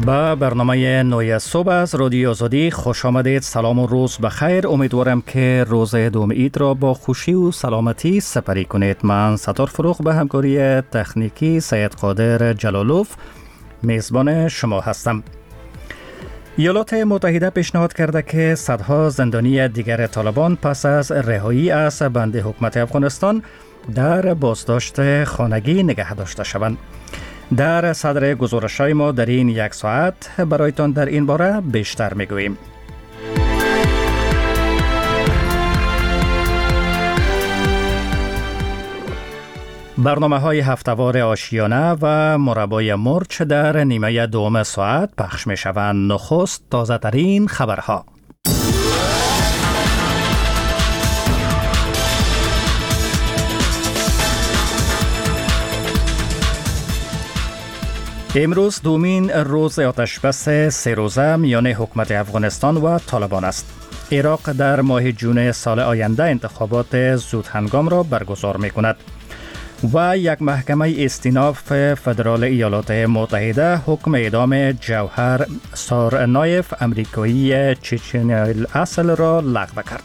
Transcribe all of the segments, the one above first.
با برنامه نوی صبح از رادیو آزادی خوش آمدید. سلام و روز بخیر. امیدوارم که روز دوم عید را با خوشی و سلامتی سپری کنید. من ستار فروغ به همکاری تکنیکی سید قادر جلالوف میزبان شما هستم. ایالات متحده پیشنهاد کرده که صدها زندانی دیگر طالبان پس از رهایی از بند حکومت افغانستان در بازداشت خانگی نگه داشته شوند. در صدر گزارش‌های ما در این یک ساعت برایتان در این باره بیشتر میگوییم. برنامه‌های هفته‌وار آشیانه و مربای مرچ در نیمه دوم ساعت پخش می‌شوند. نخست تازه‌ترین خبرها. امروز دومین روز آتشبس 3 روزه میان حکومت افغانستان و طالبان است. عراق در ماه جون سال آینده انتخابات زودهنگام را برگزار می‌کند و یک محکمه استیناف فدرال ایالات متحده حکم اعدام جوهر سارنایف امریکایی چچنی اصل را لغو کرد.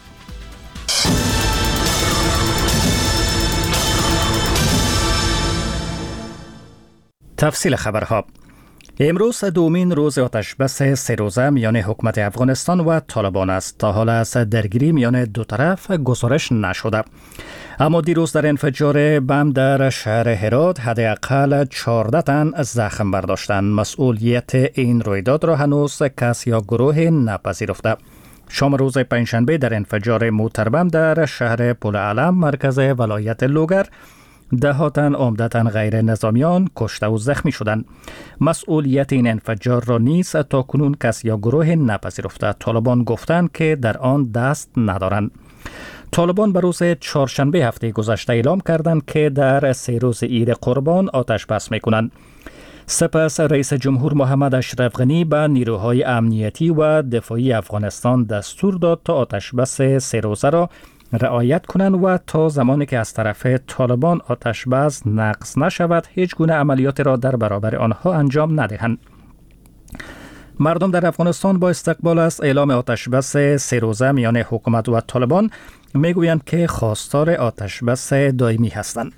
تفصیل خبرها. امروز دومین روز آتشبس 3 روزه میان حکومت افغانستان و طالبان است. تا حال از درگیری میان دو طرف گزارش نشده. اما دیروز در انفجار بم در شهر هرات حداقل 14 تن زخم برداشتند. مسئولیت این رویداد را هنوز کس یا گروه نپذیرفته. شام روز پنجشنبه در انفجار موتربم در شهر پل علم مرکز ولایت لوگر 10 تن عمدتاً غیر نظامیان کشته و زخمی شدند. مسئولیت این انفجار را نیز تاکنون کس یا گروه نپذیرفته. طالبان گفتند که در آن دست ندارند. طالبان به روز چهارشنبه هفته گذشته اعلام کردند که در 3 روز عید قربان آتش بس می‌کنند. سپس رئیس جمهور محمد اشرف غنی به نیروهای امنیتی و دفاعی افغانستان دستور داد تا آتش بس 3 روزه را رعایت کنند و تا زمانی که از طرف طالبان آتش بس نقض نشود هیچ گونه عملیات را در برابر آنها انجام ندهند. مردم در افغانستان با استقبال از اعلام آتش بس 3 روزه میان حکومت و طالبان میگویند که خواستار آتش بس دائمی هستند.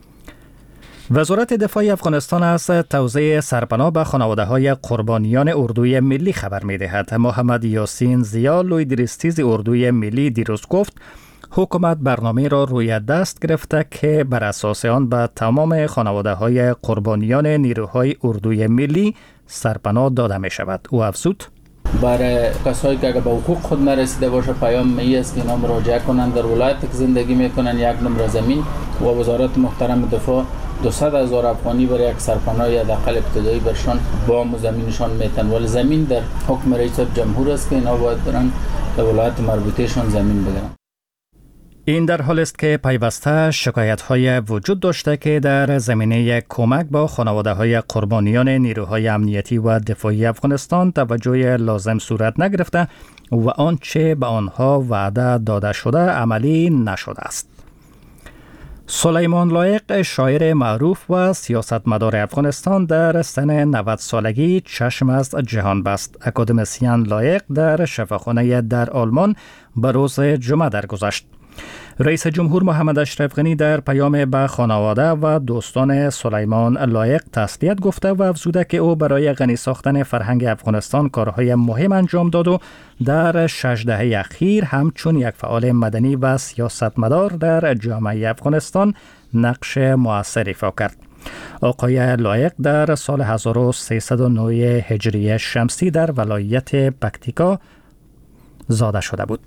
وزارت دفاع افغانستان از توزیع سرپناه به خانواده‌های قربانیان اردوی ملی خبر می‌دهد. محمد یاسین زیا لوی درستیز اردوی ملی دیروز گفت حکومت برنامه را روی دست گرفته که بر اساس آن به تمام خانواده‌های قربانیان نیروهای اردوی ملی سرپناه داده می‌شود. او افزود برای کسایی که به حقوق خود نرسیده باشه پیام می است که اینا مراجعه کنند. در ولایتی که زندگی میکنن 1 نمره زمین و وزارت محترم دفاع 200,000 افغانی برای یک سرپناه حداقل ابتدایی برشان بام و زمینشان میتن. ولی زمین در حکم رئیس جمهور است که اینا باید برن در ولایت مربوطهشان زمین بگیرن. این در حال است که پیوسته شکایت‌های وجود داشته که در زمینه کمک با خانواده‌های قربانیان نیروهای امنیتی و دفاعی افغانستان توجه لازم صورت نگرفته و آنچه به آنها وعده داده شده عملی نشده است. سلیمان لایق شاعر معروف و سیاستمدار افغانستان در سن 90 سالگی چشم از جهان بست. اکادمیسین لایق در شفاخانه در آلمان به روز جمعه درگذشت. رئیس جمهور محمد اشرف غنی در پیام به خانواده و دوستان سلیمان لایق تسلیت گفته و افزوده که او برای غنی ساختن فرهنگ افغانستان کارهای مهم انجام داد و در 6 دهه اخیر همچون یک فعال مدنی و سیاستمدار در جامعه افغانستان نقش مؤثر ایفا کرد. آقای لایق در سال 1309 هجری شمسی در ولایت پکتیکا زاده شده بود.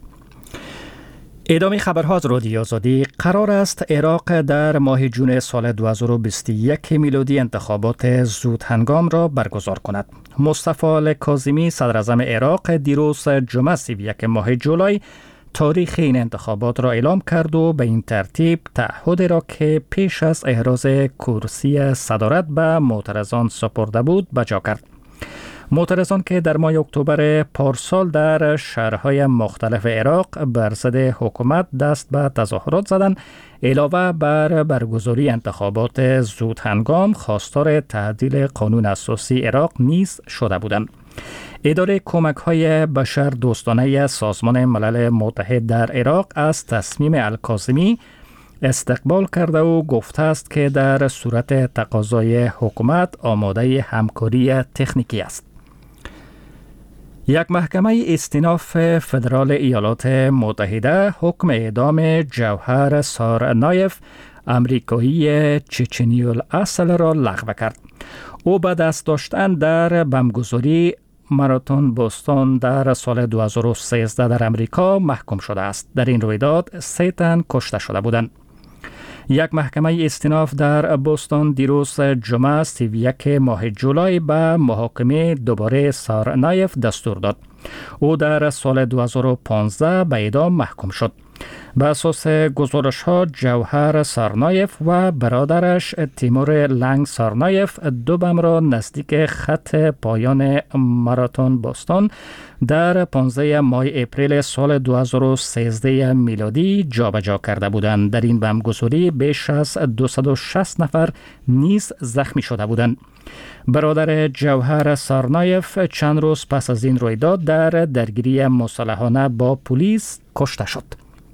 ادامه خبرها از رادیو آزادی. قرار است عراق در ماه جون سال 2021 میلادی انتخابات زودهنگام را برگزار کند. مصطفی کاظمی صدر اعظم عراق دیروز جمعه 31 ماه جولای تاریخ این انتخابات را اعلام کرد و به این ترتیب تعهد را که پیش از احراز کرسی صدارت به معترضان سپرده بود بجا کرد. معترضان که در ماه اکتبر پارسال در شهرهای مختلف عراق بر ضد حکومت دست به تظاهرات زدند، علاوه بر برگزاری انتخابات زود هنگام خواستار تعدیل قانون اساسی عراق نیز شده بودند. اداره کمک‌های بشر دوستانه سازمان ملل متحد در عراق از تصمیم الکاظمی استقبال کرده و گفته است که در صورت تقاضای حکومت آماده همکاری تکنیکی است. یک محکمه استیناف فدرال ایالات متحده حکم اعدام جوهر سارنایف، امریکایی چچنی الاصل را لغو کرد. او به دست داشتن در بمبگذاری ماراتون بوستون در سال 2013 در امریکا محکوم شده است. در این رویداد 3 تن کشته شده بودند. یک محکمه استیناف در بوستون دیروز جمعه 31 ماه جولای به محاکمه دوباره سارنایف دستور داد. او در سال 2015 به اعدام محکوم شد. به اساس گزارش ها جوهر سارنایف و برادرش تیمور لنگ سارنایف 2 بم را نزدیک خط پایان ماراتون بوستون در 15 ماه اپریل سال 2013 میلادی جابجا کرده بودند. در این بمبگذاری بیش از 260 نفر نیز زخمی شده بودند. برادر جوهر سارنایف چند روز پس از این رویداد در درگیری مسلحانه با پلیس کشته شد.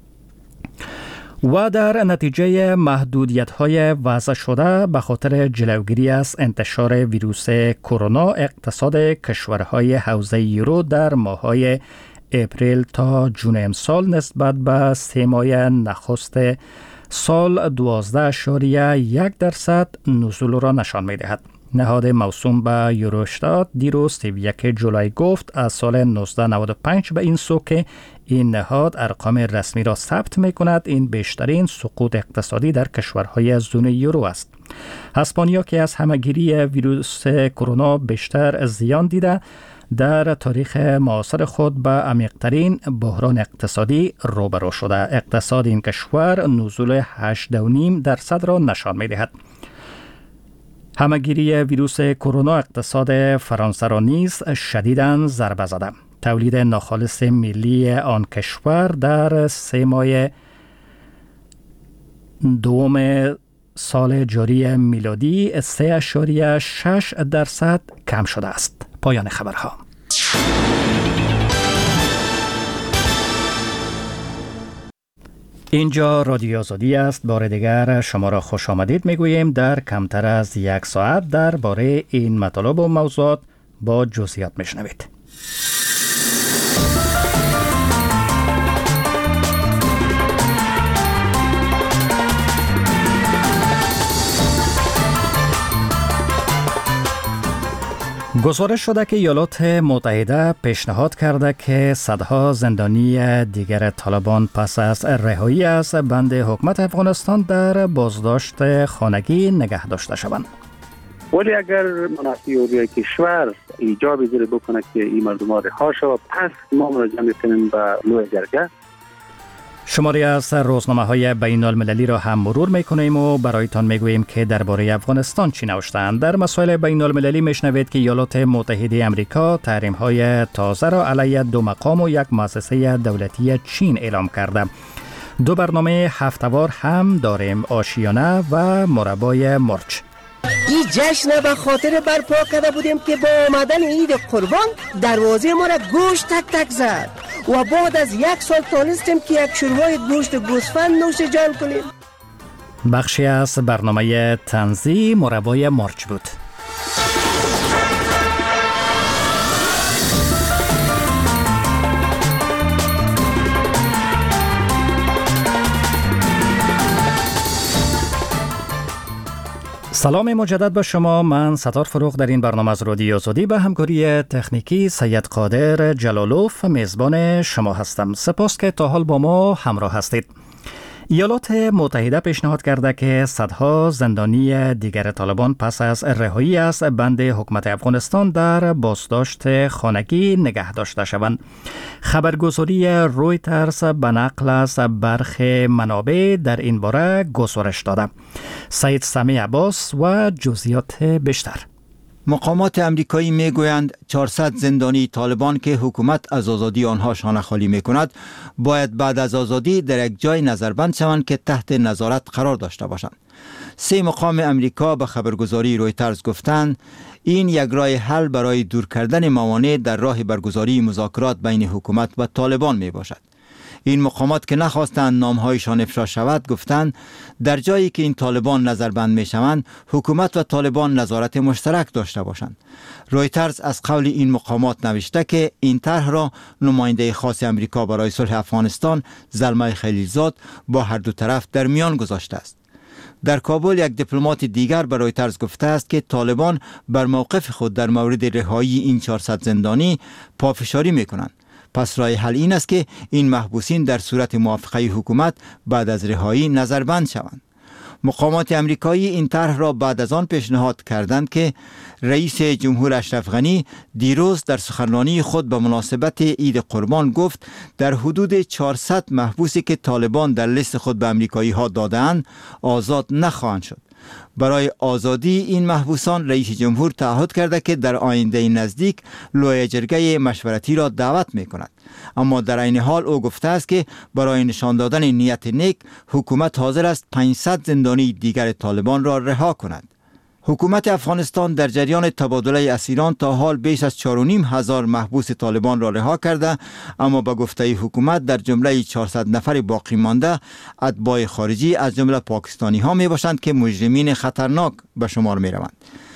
و در نتیجه محدودیت‌های وضع شده به خاطر جلوگیری از انتشار ویروس کرونا، اقتصاد کشورهای حوزه یورو در ماه‌های اپریل تا جون امسال نسبت به 3 ماه نخست سال 12.1% نزول را نشان می‌دهد. نهاد موسوم به یوروستات دیروز 21 جولای گفت از سال 1995 به این سو که این نهاد ارقام رسمی را ثبت می کند، این بیشترین سقوط اقتصادی در کشورهای زون یورو است. اسپانیا که از همه‌گیری ویروس کرونا بیشتر زیان دیده، در تاریخ معاصر خود به عمیق‌ترین بحران اقتصادی روبرو شده. اقتصاد این کشور نزول 8.5% را نشان می دهد. همه‌گیری ویروس کرونا اقتصاد فرانسه را نیز شدیداً ضربه زده. تولید ناخالص ملی آن کشور در 3 ماه دوم سال جاری میلادی 3.6% کم شده است. پایان خبرها. اینجا رادیو آزادی است. بار دیگر شما را خوش آمدید میگوییم. در کمتر از 1 ساعت درباره این مطالب و موضوعات با جزئیات میشنوید. گزارش شده که ایالات متحده پیشنهاد کرده که صدها زندانی دیگر طالبان پس از رهایی از بند حکومت افغانستان در بازداشت خانگی نگه داشته شوند. ولی اگر منافع عالی کشور ایجاب زیر بکنه که این مردم رها شوند، پس ما مراجعه میکنیم به لوی جرگه. شماری از روزنامه‌های بین المللی را هم مرور می‌کنیم و برایتان می‌گوییم که درباره افغانستان چی نوشته‌اند. در مسائل بین المللی میشنوید که ایالات متحده آمریکا تحریم‌های تازه را علیه 2 مقام و 1 مؤسسه دولتی چین اعلام کرده. 2 برنامه هفته‌وار هم داریم، آشیانه و مربای مرچ. این جشن به خاطر برپا کرده بودیم که با آمدن عید قربان دروازه ما را گوشت تک تک زد و بعد از 1 سال تانستیم که یک شوربای گوشت گوسفند نوش جان کنیم. بخشی از برنامه طنزی مربای مرچ بود. سلام مجدد به شما. من ستار فروغ در این برنامه از رادیو آزادی به همکاری تکنیکی سید قادر جلالوف میزبان شما هستم. سپاس که تا حال با ما همراه هستید. ایالات متحده پیشنهاد کرده که صدها زندانی دیگر طالبان پس از رهایی از بند حکومت افغانستان در بازداشت خانگی نگه داشته شوند. خبرگزاری رویترز به نقل از برخی منابع در این باره گزارش داده. سید سمیع عباس و جزئیات بیشتر. مقامات امریکایی میگویند 400 زندانی طالبان که حکومت از آزادی آنها شانه خالی میکند باید بعد از آزادی در یک جای نظربند شوند که تحت نظارت قرار داشته باشند. 3 مقام امریکا به خبرگزاری رویترز گفتند این یک راه حل برای دور کردن موانع در راه برگزاری مذاکرات بین حکومت و طالبان می باشد. این مقامات که نخواستند نامهایشان افشا شود گفتند در جایی که این طالبان نظربند می شوند حکومت و طالبان نظارت مشترک داشته باشند. رویترز از قول این مقامات نوشته که این طرح را نماینده خاص امریکا برای صلح افغانستان زلمه خلیلزاد با هر دو طرف در میان گذاشته است. در کابل یک دیپلمات دیگر به رویترز گفته است که طالبان بر موقف خود در مورد رهایی این 400 زندانی پافشاری میکنند. پس راه حل این است که این محبوسین در صورت موافقه حکومت بعد از رهایی نظربند شوند. مقامات امریکایی این طرح را بعد از آن پیشنهاد کردند که رئیس جمهور اشرف غنی دیروز در سخنرانی خود به مناسبت عید قربان گفت در حدود 400 محبوسی که طالبان در لیست خود به امریکایی ها دادند آزاد نخواهند شد. برای آزادی این محبوسان رئیس جمهور تعهد کرده که در آینده نزدیک لوی جرگه مشورتی را دعوت می کند. اما در این حال او گفته است که برای نشان دادن نیت نیک حکومت حاضر است 500 زندانی دیگر طالبان را رها کند. حکومت افغانستان در جریان تبادله اسیران تا حال بیش از 4,500 محبوس طالبان را رها کرده، اما به گفته حکومت در جمله 400 نفر باقی مانده اتباع خارجی از جمله پاکستانی ها می باشند که مجرمین خطرناک به شمار می روند.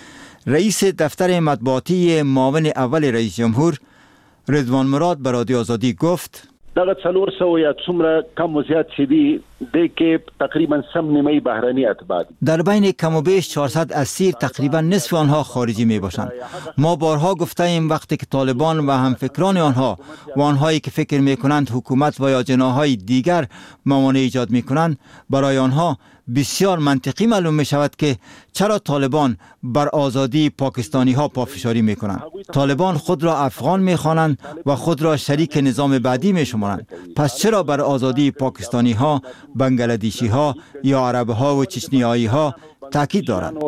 رئیس دفتر مطبوعاتی معاون اول رئیس جمهور رضوان مراد به رادیو آزادی گفت دغه 400 یا څومره کم و زیات چې دي د کې تقریبا سم نیمه بهرانی اتباع در بین کم و بیش 400 اسیر تقریبا نصف آنها خارجی می باشند. ما بارها گفته ایم وقتی که طالبان و همفکران آنها و آنهایی که فکر می کنند حکومت و یا جناحهای دیگر موانع ایجاد می کنند برای آنها بسیار منطقی معلوم می شود که چرا طالبان بر آزادی پاکستانی ها پافشاری می کنند. طالبان خود را افغان می خوانند و خود را شریک نظام بعدی می شمارند. پس چرا بر آزادی پاکستانی ها، بنگلادیشی ها یا عرب ها و چچنیایی ها تاکید دارند؟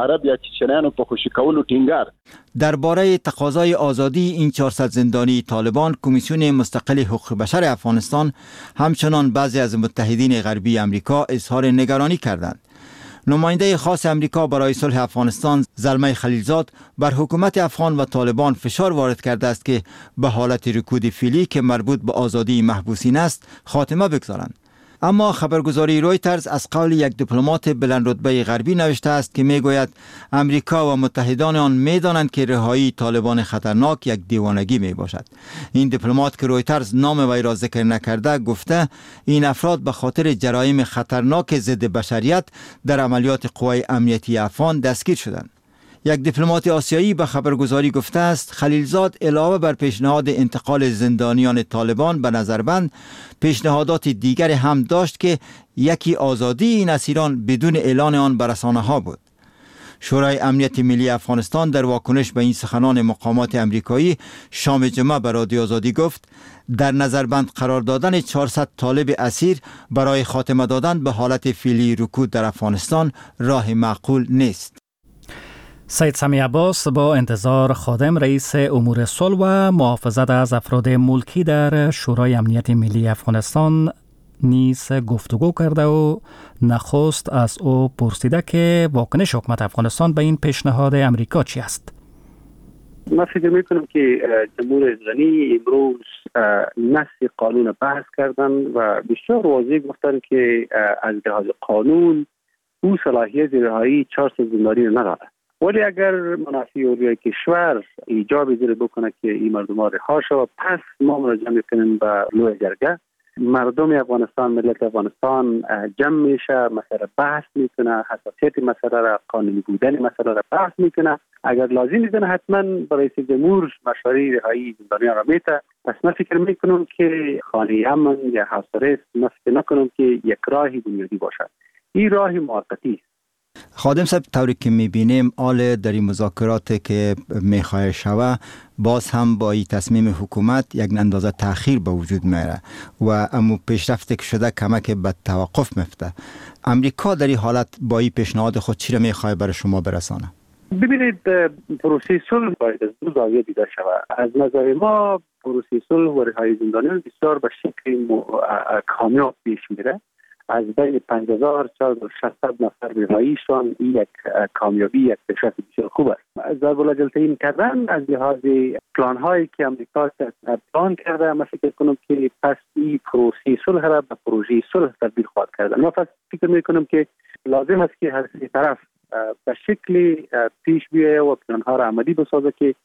درباره تقاضای آزادی این 400 زندانی طالبان کمیسیون مستقل حقوق بشر افغانستان همچنان بعضی از متحدین غربی امریکا اظهار نگرانی کردند. نماینده خاص امریکا برای صلح افغانستان زلمه خلیلزاد بر حکومت افغان و طالبان فشار وارد کرده است که به حالت رکود فعلی که مربوط به آزادی محبوسین است خاتمه بگذارند. اما خبرگزاری رویترز از قول یک دیپلمات بلند رتبه غربی نوشته است که میگوید امریکا و متحدان آن میدانند که رهایی طالبان خطرناک یک دیوانگی می باشد. این دیپلمات که رویترز نام وی را ذکر نکرده گفته این افراد به خاطر جرایم خطرناک ضد بشریت در عملیات قوای امنیتی افغان دستگیر شدند. یک دیپلمات آسیایی به خبرگزاری گفته است خلیلزاد علاوه بر پیشنهاد انتقال زندانیان طالبان به نظربند پیشنهادات دیگر هم داشت که یکی آزادی این اسیران بدون اعلان آن به رسانه‌ها بود. شورای امنیت ملی افغانستان در واکنش به این سخنان مقامات امریکایی شام جمعه به رادیو آزادی گفت در نظربند قرار دادن 400 طالب اسیر برای خاتمه دادن به حالت فعلی رکود در افغانستان راه معقول نیست. سید سمی عباس با انتظار خادم رئیس امور صلح و محافظت از افراد ملکی در شورای امنیت ملی افغانستان نیز گفتگو کرده و نخست از او پرسیده که واکنش حکومت افغانستان به این پیشنهاد امریکا چی است؟ من فکر میکنم که جمهور غنی امروز نص قانون بحث کردن و بسیار واضح گفتن که از لحاظ قانون او صلاحیت رهایی 400 زندانی نداره. ولی اگر منافع علیه کشور ایجاب زیر بکنه که این مردم ها رها شود پس ما مراجعه میکنیم به لوی جرگه. مردم افغانستان، ملت افغانستان جمع میشه، مسئله بحث میکنه، حساسیت مسئله را، قانونی بودن مسئله را بحث میکنه. اگر لازم میدونه حتما برای رئیس جمهور مشوره رهایی زندانیان را میده. پس من فکر میکنم که خانه امن یا حاصره من فکر نکنم که یک راهی بنیادی باشد. این راهی موقتی است. خادم صاحب طوری که میبینیم آل در این مذاکرات که میخواه شوه باز هم با این تصمیم حکومت یک اندازه تأخیر به وجود میره و امو پیشرفت که شده کمک به توقف میفته. امریکا در این حالت با این پیشنهاد خود چی را میخواه برای شما برسانه؟ ببینید پروسه صلح باید از دو زاویه دیده شود. از نظر ما پروسه صلح و رهایی زندانیان بسیار به شکل کامیاب پیش میره. از بین 54,600 نفر رهاییشان یک کامیابی، یک پیشرفت بسیار خوب است. ضرب العجل کردن از لحاظ پلان هایی که امریکا پلان کرده، من فکر کنم که پس این پروسه صلح را به پروژه صلح تبدیل خواهد کردن. من فکر میکنم که لازم است که هر سه طرف به شکل پیش بیایه و پلان ها را عملی بسازه که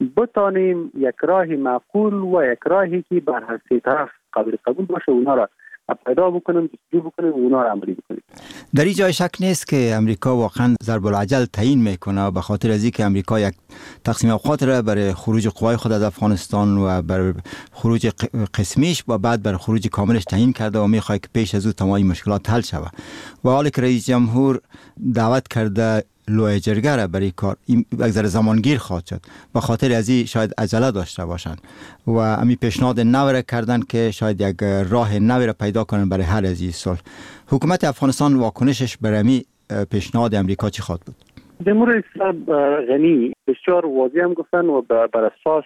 بتانیم یک راه معقول و یک راهی که بر هر سه طرف قابل قبول باشه اونها را پیدا بکنیم، جستجو بکنیم و اونا را عملی بکنیم. در این جای شک نیست که امریکا واقعا ضرب العجل تعیین میکنه به خاطر از اینکه امریکا یک تقسیم اوقات را برای خروج قوای خود از افغانستان و برای خروج قسمیش و بعد برای خروج کاملش تعیین کرده و میخواد که پیش از او تمام مشکلات حل شود. و حالی که رئیس جمهور دعوت کرده لوی جرگه را برای کار یک ذره زمانگیر خواهد شد، به خاطر از این شاید عجله داشته باشند و امی پیشنهاد نو را کردن که شاید یک راه نو را پیدا کنن برای حل از این صلح. حکومت افغانستان واکنشش برای امی پیشنهاد امریکا چی خواهد بود؟ جمهوری اسلامی غنی بسیار واضح هم گفتن و بر اساس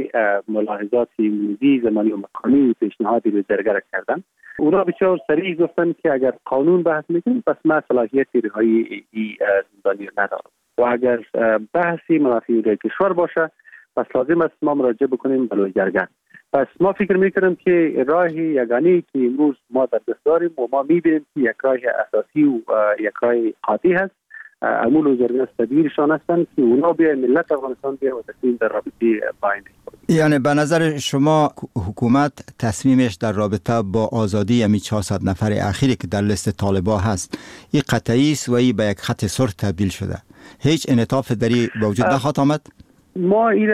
ملاحظات امروزی زمانی و مکانی پیشنهادی به جرگه کردن. اونا بسیار صریح گفتن که اگر قانون بحث میکنیم پس ما صلاحیت رهایی زندانی ندارم و اگر بحثی منافع کشور باشه پس لازم است ما مراجعه بکنیم به لوی جرگه. پس ما فکر میکنم که راه یگانه‌ای که امروز ما در دست داریم و ما میبینیم که یک راه اساسی و یک راه قاطع هست، امول و جرگه استبیرشان هستند که اونا بیا ملت افغانستان بیا و تصمیم در رابطه باینده. یعنی به نظر شما حکومت تصمیمش در رابطه با آزادی امی 400 نفر اخیری که در لیست طالبان هست این قطعی است و این به یک خط سرخ تبدیل شده، هیچ انعطاف دری به وجود نخواهد آمد؟ ما این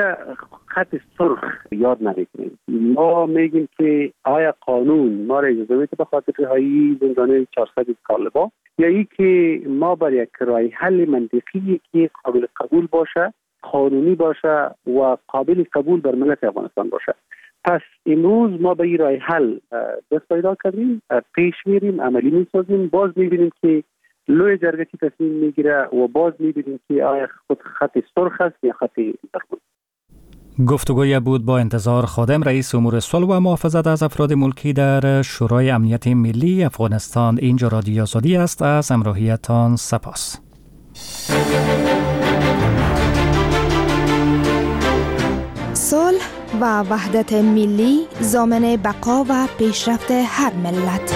خط سرخ یاد نمیکنیم. ما میگیم که آیا قانون ما را اجازه میده به خاطر رهایی زندانیان 400 طالبان یا ای که ما بر یک راه حل منطقی که قابل قبول باشه، قانونی باشه و قابل قبول بر ملت افغانستان باشه. پس امروز ما به این راه حل دست پیدا کردیم، پیش میریم، عملی میسازیم، باز میبینیم که لوی جرگه چی تصمیم میگیره و باز میبینیم که آیا خود خط سرخ است یا خط زرد. گفتگوی بود با انتظار خادم، رئیس امور صلح و محافظت از افراد ملکی در شورای امنیت ملی افغانستان. اینجا رادیو آزادی است. از همراهیتان سپاس. صلح و وحدت ملی ضامن بقا و پیشرفت هر ملت.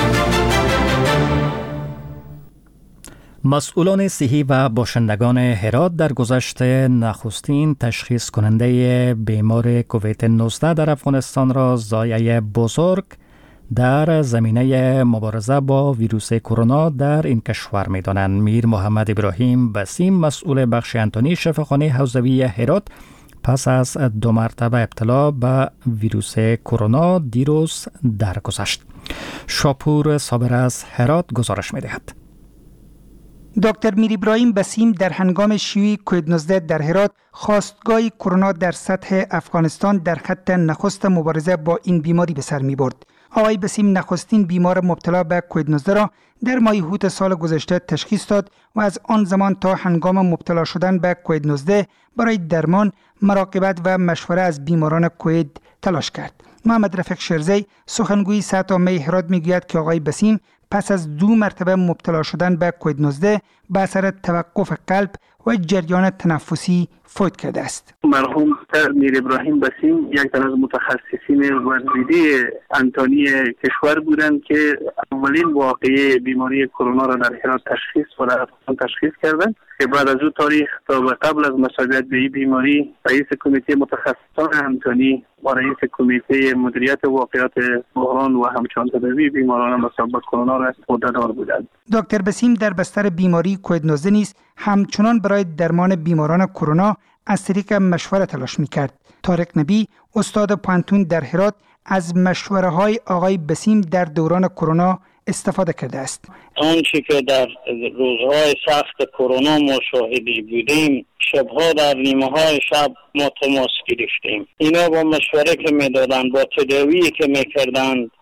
مسئولان صحی و باشندگان هرات در گذشته نخستین تشخیص کننده بیمار کووید 19 در افغانستان را ضایعه بزرگ در زمینه مبارزه با ویروس کرونا در این کشور می دانند. میر محمد ابراهیم بسیم، مسئول بخش انتونی شفاخانه حوزوی هرات، پس از 2 مرتبه ابتلا به ویروس کرونا دیروز درگذشت. شاپور صابر از هرات گزارش می دهد. دکتر میر ابراهیم بسیم در هنگام شیوع کووید 19 در هرات، خاستگاه کرونا در سطح افغانستان در خط نخست مبارزه با این بیماری به سر می برد. آقای بسیم نخستین بیمار مبتلا به کووید 19 را در ماه اوت سال گذشته تشخیص داد و از آن زمان تا هنگام مبتلا شدن به کووید 19 برای درمان، مراقبت و مشوره از بیماران کووید تلاش کرد. محمد رفیق شرزی، سخنگوی سطح عامه هرات، میگوید که آقای بسیم پس از 2 مرتبه مبتلا شدن به کووید 19 به اثر توقف قلب و جریان تنفسی فوت کرده است. مرحوم میر ابراهیم بسیم یک از متخصصین ورزیده انتونی کشور بودند که اولین واقعه بیماری کرونا را در هرات تشخیص کردند که بعد از او تاریخ تا قبل از مصابت به این بیماری رئیس کمیته متخصصان انتونی و رئیس کمیته مدیریت واقعات بحران و همچنان تداوی بیماران مصاب به کرونا را عهده‌دار بودند. دکتر بسیم در بستر بیماری کووید 19 نیز همچنان برای درمان بیماران کرونا از طریق مشوره تلاش می‌کرد. طارق نبی، استاد پانتون در هرات، از مشوره‌های آقای بسیم در دوران کرونا استفاده کرده است. آنچه که در روزهای سخت کرونا ما شاهدی بودیم، شبها در نیمه‌های شب ما تماس گرفتیم. اینا با مشوره که میدادند، با تداویی که میکردند،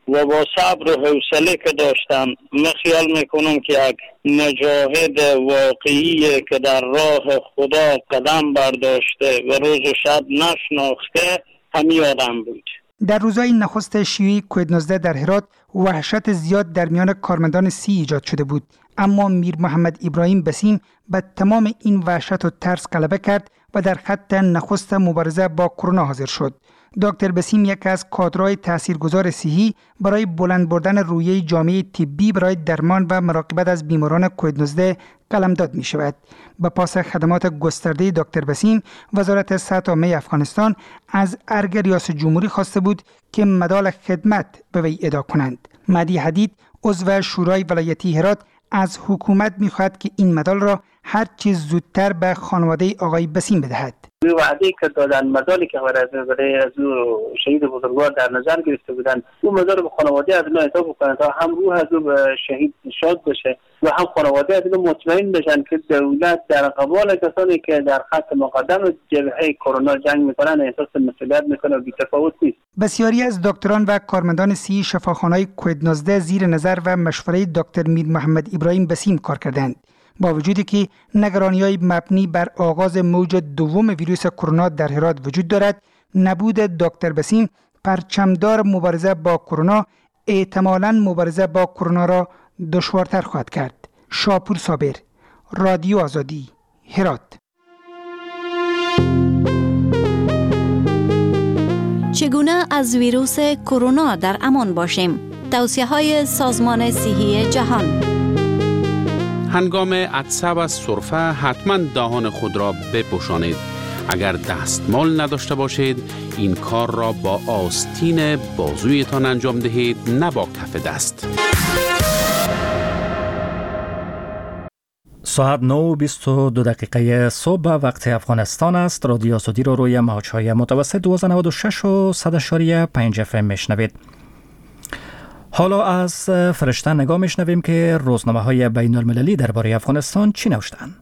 و با صبر و حوصله که داشتن، من خیال میکنم که یک مجاهد واقعی که در راه خدا قدم برداشته و روز و شب نشناخته همین آدم بود. در روزهای نخست شیوع کووید 19 در هرات وحشت زیاد در میان کارمندان سی ایجاد شده بود، اما میر محمد ابراهیم بسیم به تمام این وحشت و ترس غلبه کرد و در خط نخست مبارزه با کرونا حاضر شد. دکتر بسیم یکی از کادرهای تاثیرگذار صحی برای بلند بردن رویه جامعه طبی برای درمان و مراقبت از بیماران کووید 19 قلمداد می شود. به پاس خدمات گسترده دکتر بسیم، وزارت صحت عامه افغانستان از ارگ ریاست جمهوری خواسته بود که مدال خدمت به وی اهدا کنند. مهدی حدید، عضو شورای ولایتی هرات، از حکومت می خواهد که این مدال را هر چیز زودتر به خانواده آقای بسیم بدهد. وعده که دادن، مدالی که برای از شهید بزرگوار در نظر گرفته بودن، اون مدال به خانواده از اینا اهدا بکنن تا هم روح از او به شهید شاد بشه و هم خانواده از اینا مطمئن بشن که دولت در قبال کسانی که در خط مقدم جبهه کرونا جنگ میکنن احساس مسئولیت میکنه و بی‌تفاوت نیست. بسیاری از دکتران و کارمندان سی شفاخانه‌های کووید 19 زیر نظر و مشوره دکتر میر محمد ابراهیم بسیم کار کردند. با وجودی که نگرانی‌های مبنی بر آغاز موج دوم ویروس کرونا در هرات وجود دارد، نبود دکتر بسیم پرچمدار مبارزه با کرونا احتمالاً مبارزه با کرونا را دشوارتر خواهد کرد. شاپور صابر، رادیو آزادی، هرات. چگونه از ویروس کرونا در امان باشیم؟ توصیه‌های سازمان صحی جهان. هنگام عطسه و سرفه حتما دهان خود را بپوشانید. اگر دستمال نداشته باشید، این کار را با آستین بازویتان انجام دهید، نه با کف دست. ساعت 9:22 صبح وقت افغانستان است. رادیو آزادی رو روی موج‌های متوسط 1296 و 100.5 FM میشنوید. حالا از فرشته نگاه میشنویم که روزنامه‌های بین‌المللی درباره افغانستان چی نوشتند.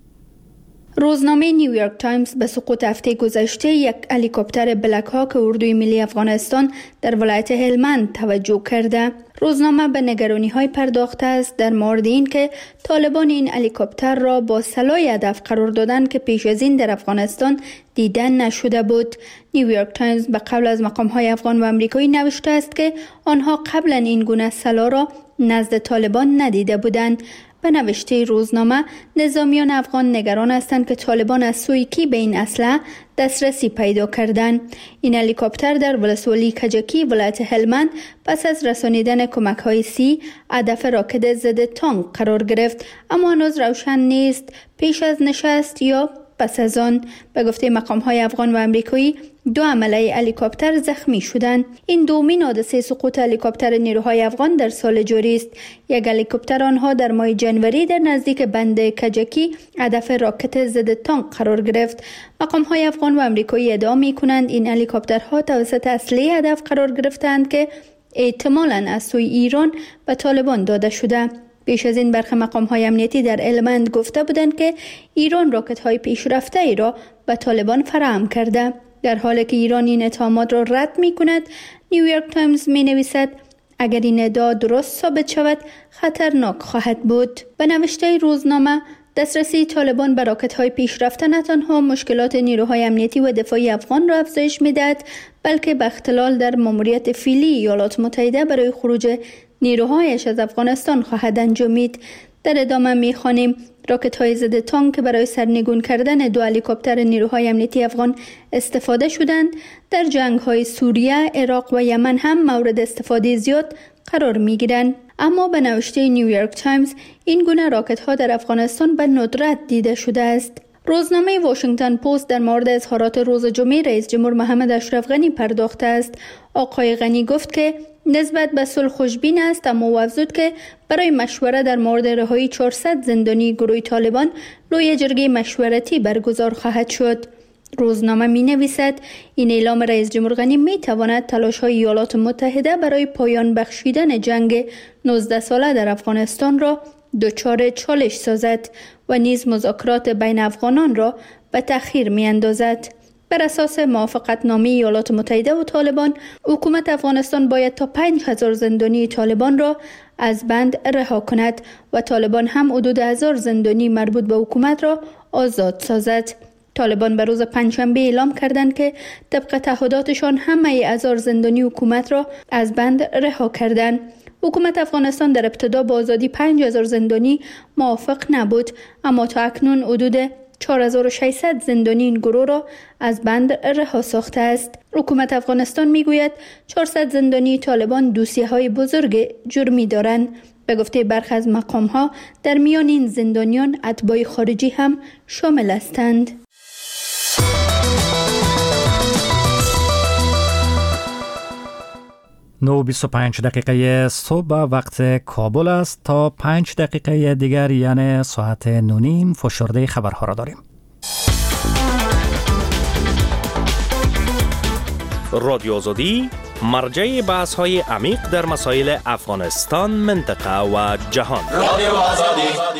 روزنامه نیویورک تایمز به سقوط هفته گذشته یک هلیکوپتر بلک هاک اردوی ملی افغانستان در ولایت هلمند توجه کرده. روزنامه به نگرانی‌های پرداخته است در مورد این که طالبان این هلیکوپتر را با سلاح هدف قرار دادند که پیش از این در افغانستان دیدن نشده بود. نیویورک تایمز به قول از مقام‌های افغان و آمریکایی نوشته است که آنها قبلا این گونه سلاح را نزد طالبان ندیده بودند. به نوشته روزنامه، نظامیان افغان نگران هستند که طالبان از سوی کی به این اسلحه دسترسی پیدا کردند. این هلیکوپتر در ولسوالی کجکی ولایت هلمند پس از رسانیدن کمک‌های سی هدف راکت ضد تانک قرار گرفت، اما هنوز روشن نیست پیش از نشست یا پس از آن. به گفته مقام‌های افغان و آمریکایی، 2 عمله هلیکوپتر زخمی شدند. این دومین حادثه سقوط هلیکوپتر نیروهای افغان در سال جاری است. یک هلیکوپتر آنها در ماه جنوری در نزدیک بند کجکی هدف راکت ضد تانک قرار گرفت. مقام‌های افغان و آمریکایی ادعا می‌کنند این هلیکوپترها توسط اسلحه هدف قرار گرفتند که احتمالاً از سوی ایران به طالبان داده شده. پیش از این برخی مقام‌های امنیتی در هلمند گفته بودند که ایران راکت‌های پیشرفته ای را به طالبان فراهم کرده. در حالی که ایران این اتهامات را رد می‌کند، نیویورک تایمز می‌نویسد اگر این ادعا درست ثابت شود خطرناک خواهد بود. به نوشته روزنامه، دسترسی طالبان به راکت‌های پیشرفته نه تنها مشکلات نیروهای امنیتی و دفاعی افغان را افزایش می‌دهد، بلکه به اختلال در ماموریت فعلی ایالات متحده برای خروج نیروهایش از افغانستان خواهد انجامید. در ادامه می‌خوانیم راکت‌های ضد تانک برای سرنگون کردن 2 هلیکوپتر نیروهای امنیتی افغان استفاده شدند. در جنگ‌های سوریه، عراق و یمن هم مورد استفاده زیاد قرار می‌گیرند. اما به نوشته نیویورک تایمز، این گونه راکت‌ها در افغانستان به ندرت دیده شده است. روزنامه واشنگتن پست در مورد اظهارات روز جمعه رئیس جمهور محمد اشرف غنی پرداخته است. آقای غنی گفت که نسبت به صلح خوشبین است، اما افزود که برای مشوره در مورد رهایی 400 زندانی گروه طالبان لوی جرگه مشورتی برگزار خواهد شد. روزنامه می نویسد این اعلام رئیس جمهور غنی می تواند تلاش‌های ایالات متحده برای پایان بخشیدن جنگ 19 ساله در افغانستان را دچار چالش سازد و نیز مذاکرات بین افغانان را به تأخیر می اندازد. بر اساس موافقتنامه ایالات متحده و طالبان، حکومت افغانستان باید تا 5000 زندانی طالبان را از بند رها کند و طالبان هم حدود 1000 زندانی مربوط به حکومت را آزاد سازد. طالبان به روز پنجشنبه اعلام کردند که طبق تعهداتشان همه 1000 زندانی حکومت را از بند رها کردند. حکومت افغانستان در ابتدا با آزادی 5000 زندانی موافق نبود، اما تا اکنون حدود 4600 زندانی این گروه را از بند رها ساخته است. حکومت افغانستان میگوید 400 زندانی طالبان دوسیه‌های بزرگ جرمی دارند. به گفته برخی از مقام‌ها در میان این زندانیان اتباع خارجی هم شامل هستند. 9:25 دقیقه صبح وقت کابل است. تا 5 دقیقه دیگر یعنی ساعت 9:30 فشرده خبرها را داریم. رادیو آزادی مرجع بحث‌های عمیق در مسائل افغانستان، منطقه و جهان. رادیو آزادی.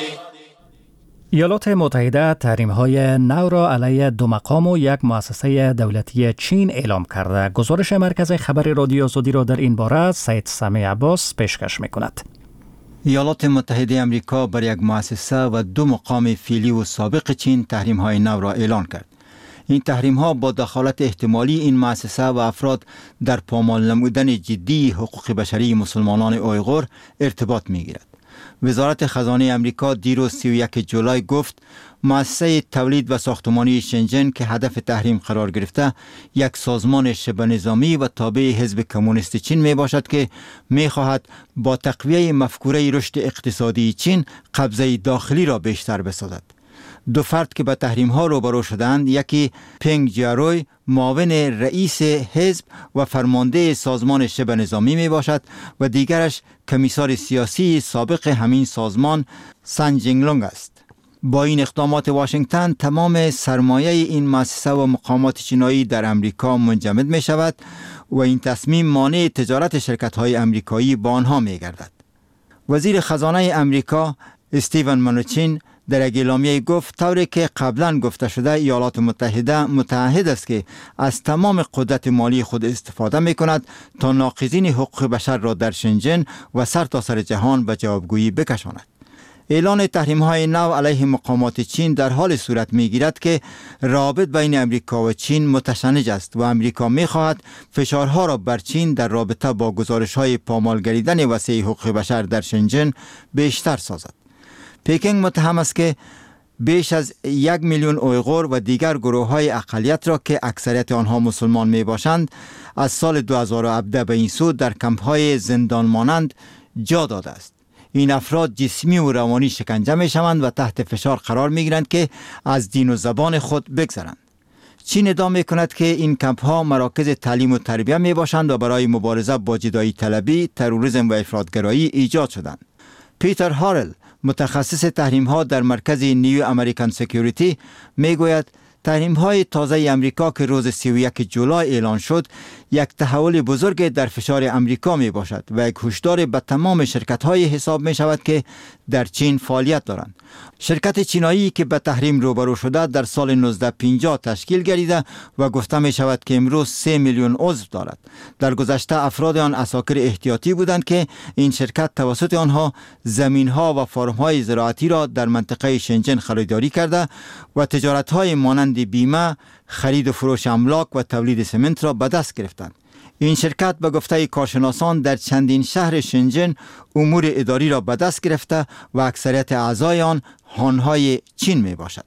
ایالات متحده تحریم‌های نو را علیه 2 مقام و 1 مؤسسه دولتی چین اعلام کرده. گزارش مرکز خبر رادیو آزادی را در این باره سید سمی عباس پیشکش می‌کند. ایالات متحده آمریکا بر 1 مؤسسه و 2 مقام فعلی و سابق چین تحریم‌های نو را اعلان کرد. این تحریم‌ها با دخالت احتمالی این مؤسسه و افراد در پامال نمودن جدی حقوق بشری مسلمانان اویغور ارتباط می‌گیرد. وزارت خزانه امریکا دیروز 31 جولای گفت مؤسسه تولید و ساختمانی شنجن که هدف تحریم قرار گرفته یک سازمان شبه نظامی و تابع حزب کمونیست چین می باشد که می خواهد با تقویه مفکوره رشد اقتصادی چین قبضه داخلی را بیشتر بسازد. 2 فرد که به تحریم ها روبرو شدند، یکی پنگ جیاروی معاون رئیس حزب و فرمانده سازمان شبه نظامی می باشد و دیگرش کمیسار سیاسی سابق همین سازمان سن جینگلونگ است. با این اقدامات واشنگتن تمام سرمایه این مؤسسه و مقامات چینایی در امریکا منجمد می شود و این تصمیم مانع تجارت شرکت های امریکایی با آنها می گردد. وزیر خزانه امریکا استیون منوچین در اعلامیه گفت طوری که قبلا گفته شده ایالات متحده متعهد است که از تمام قدرت مالی خود استفاده می کند تا ناقضین حقوق بشر را در شنجن و سرتاسر جهان به جوابگویی بکشاند. اعلان تحریم‌های نو علیه مقامات چین در حال صورت می‌گیرد که روابط بین امریکا و چین متشنج است و امریکا می‌خواهد فشارها را بر چین در رابطه با گزارش‌های پامال گردیدن وسیع حقوق بشر در شنجن بیشتر سازد. پکینگ متهم است که بیش از 1 میلیون اویغور و دیگر گروه‌های اقلیت را که اکثریت آنها مسلمان میباشند از سال 2017 به این سو در کمپ‌های زندان مانند جا داده است. این افراد جسمی و روانی شکنجه میشوند و تحت فشار قرار میگیرند که از دین و زبان خود بگذرند. چین ادعا میکند که این کمپ‌ها مراکز تعلیم و تربیت میباشند و برای مبارزه با جدایی طلبی، تروریسم و افراطگرایی ایجاد شدند. پیتر هارل متخصص تحریم‌ها در مرکز نیو امریکن سکیوریتی میگوید تحریم‌های تازه امریکا که روز 31 جولای اعلان شد یک تحول بزرگ در فشار امریکا می باشد و یک هشدار به تمام شرکت‌های حساب می شود که در چین فعالیت دارند. شرکت چینایی که به تحریم روبرو شده در سال 1950 تشکیل گردیده و گفته می شود که امروز 3 میلیون عضو دارد. در گذشته افراد آن عساکر احتیاطی بودند که این شرکت توسط آنها زمین‌ها و فارم‌های زراعتی را در منطقه شنجن خریداری کرده و تجارت‌های مانند بیمه، خرید و فروش املاک و تولید سمنت را به دست گرفتند. این شرکت به گفته کارشناسان در چندین شهر شنجن امور اداری را به دست گرفته و اکثریت اعضای آن هان‌های چین می باشد.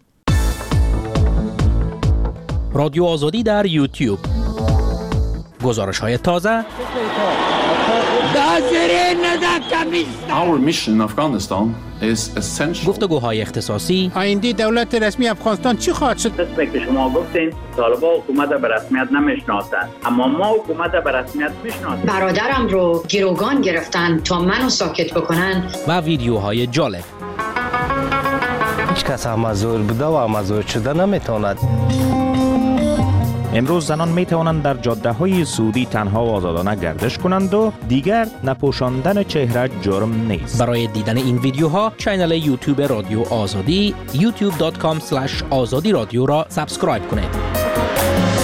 رادیو آزادی در یوتیوب. گزارش‌های تازه. Our mission in Afghanistan is essential. گفتگوهای اختصاصی. آینده دولت رسمی افغانستان چی خواهد شد؟ قسمی که شما گفتین طالبان حکومت به رسمیت نمیشناسند، اما ما حکومت به رسمیت میشناسیم. برادرم رو گروگان گرفتن تا منو ساکت بکنن. و ویدیوهای جالب. هیچ کس مزور بوده و مزور شده نمیتواند. امروز زنان می توانند در جاده های سعودی تنها و آزادانه گردش کنند و دیگر نپوشاندن چهره جرم نیست. برای دیدن این ویدیوها کانال یوتیوب رادیو آزادی youtube.com/azadi radio را سابسکرایب کنید.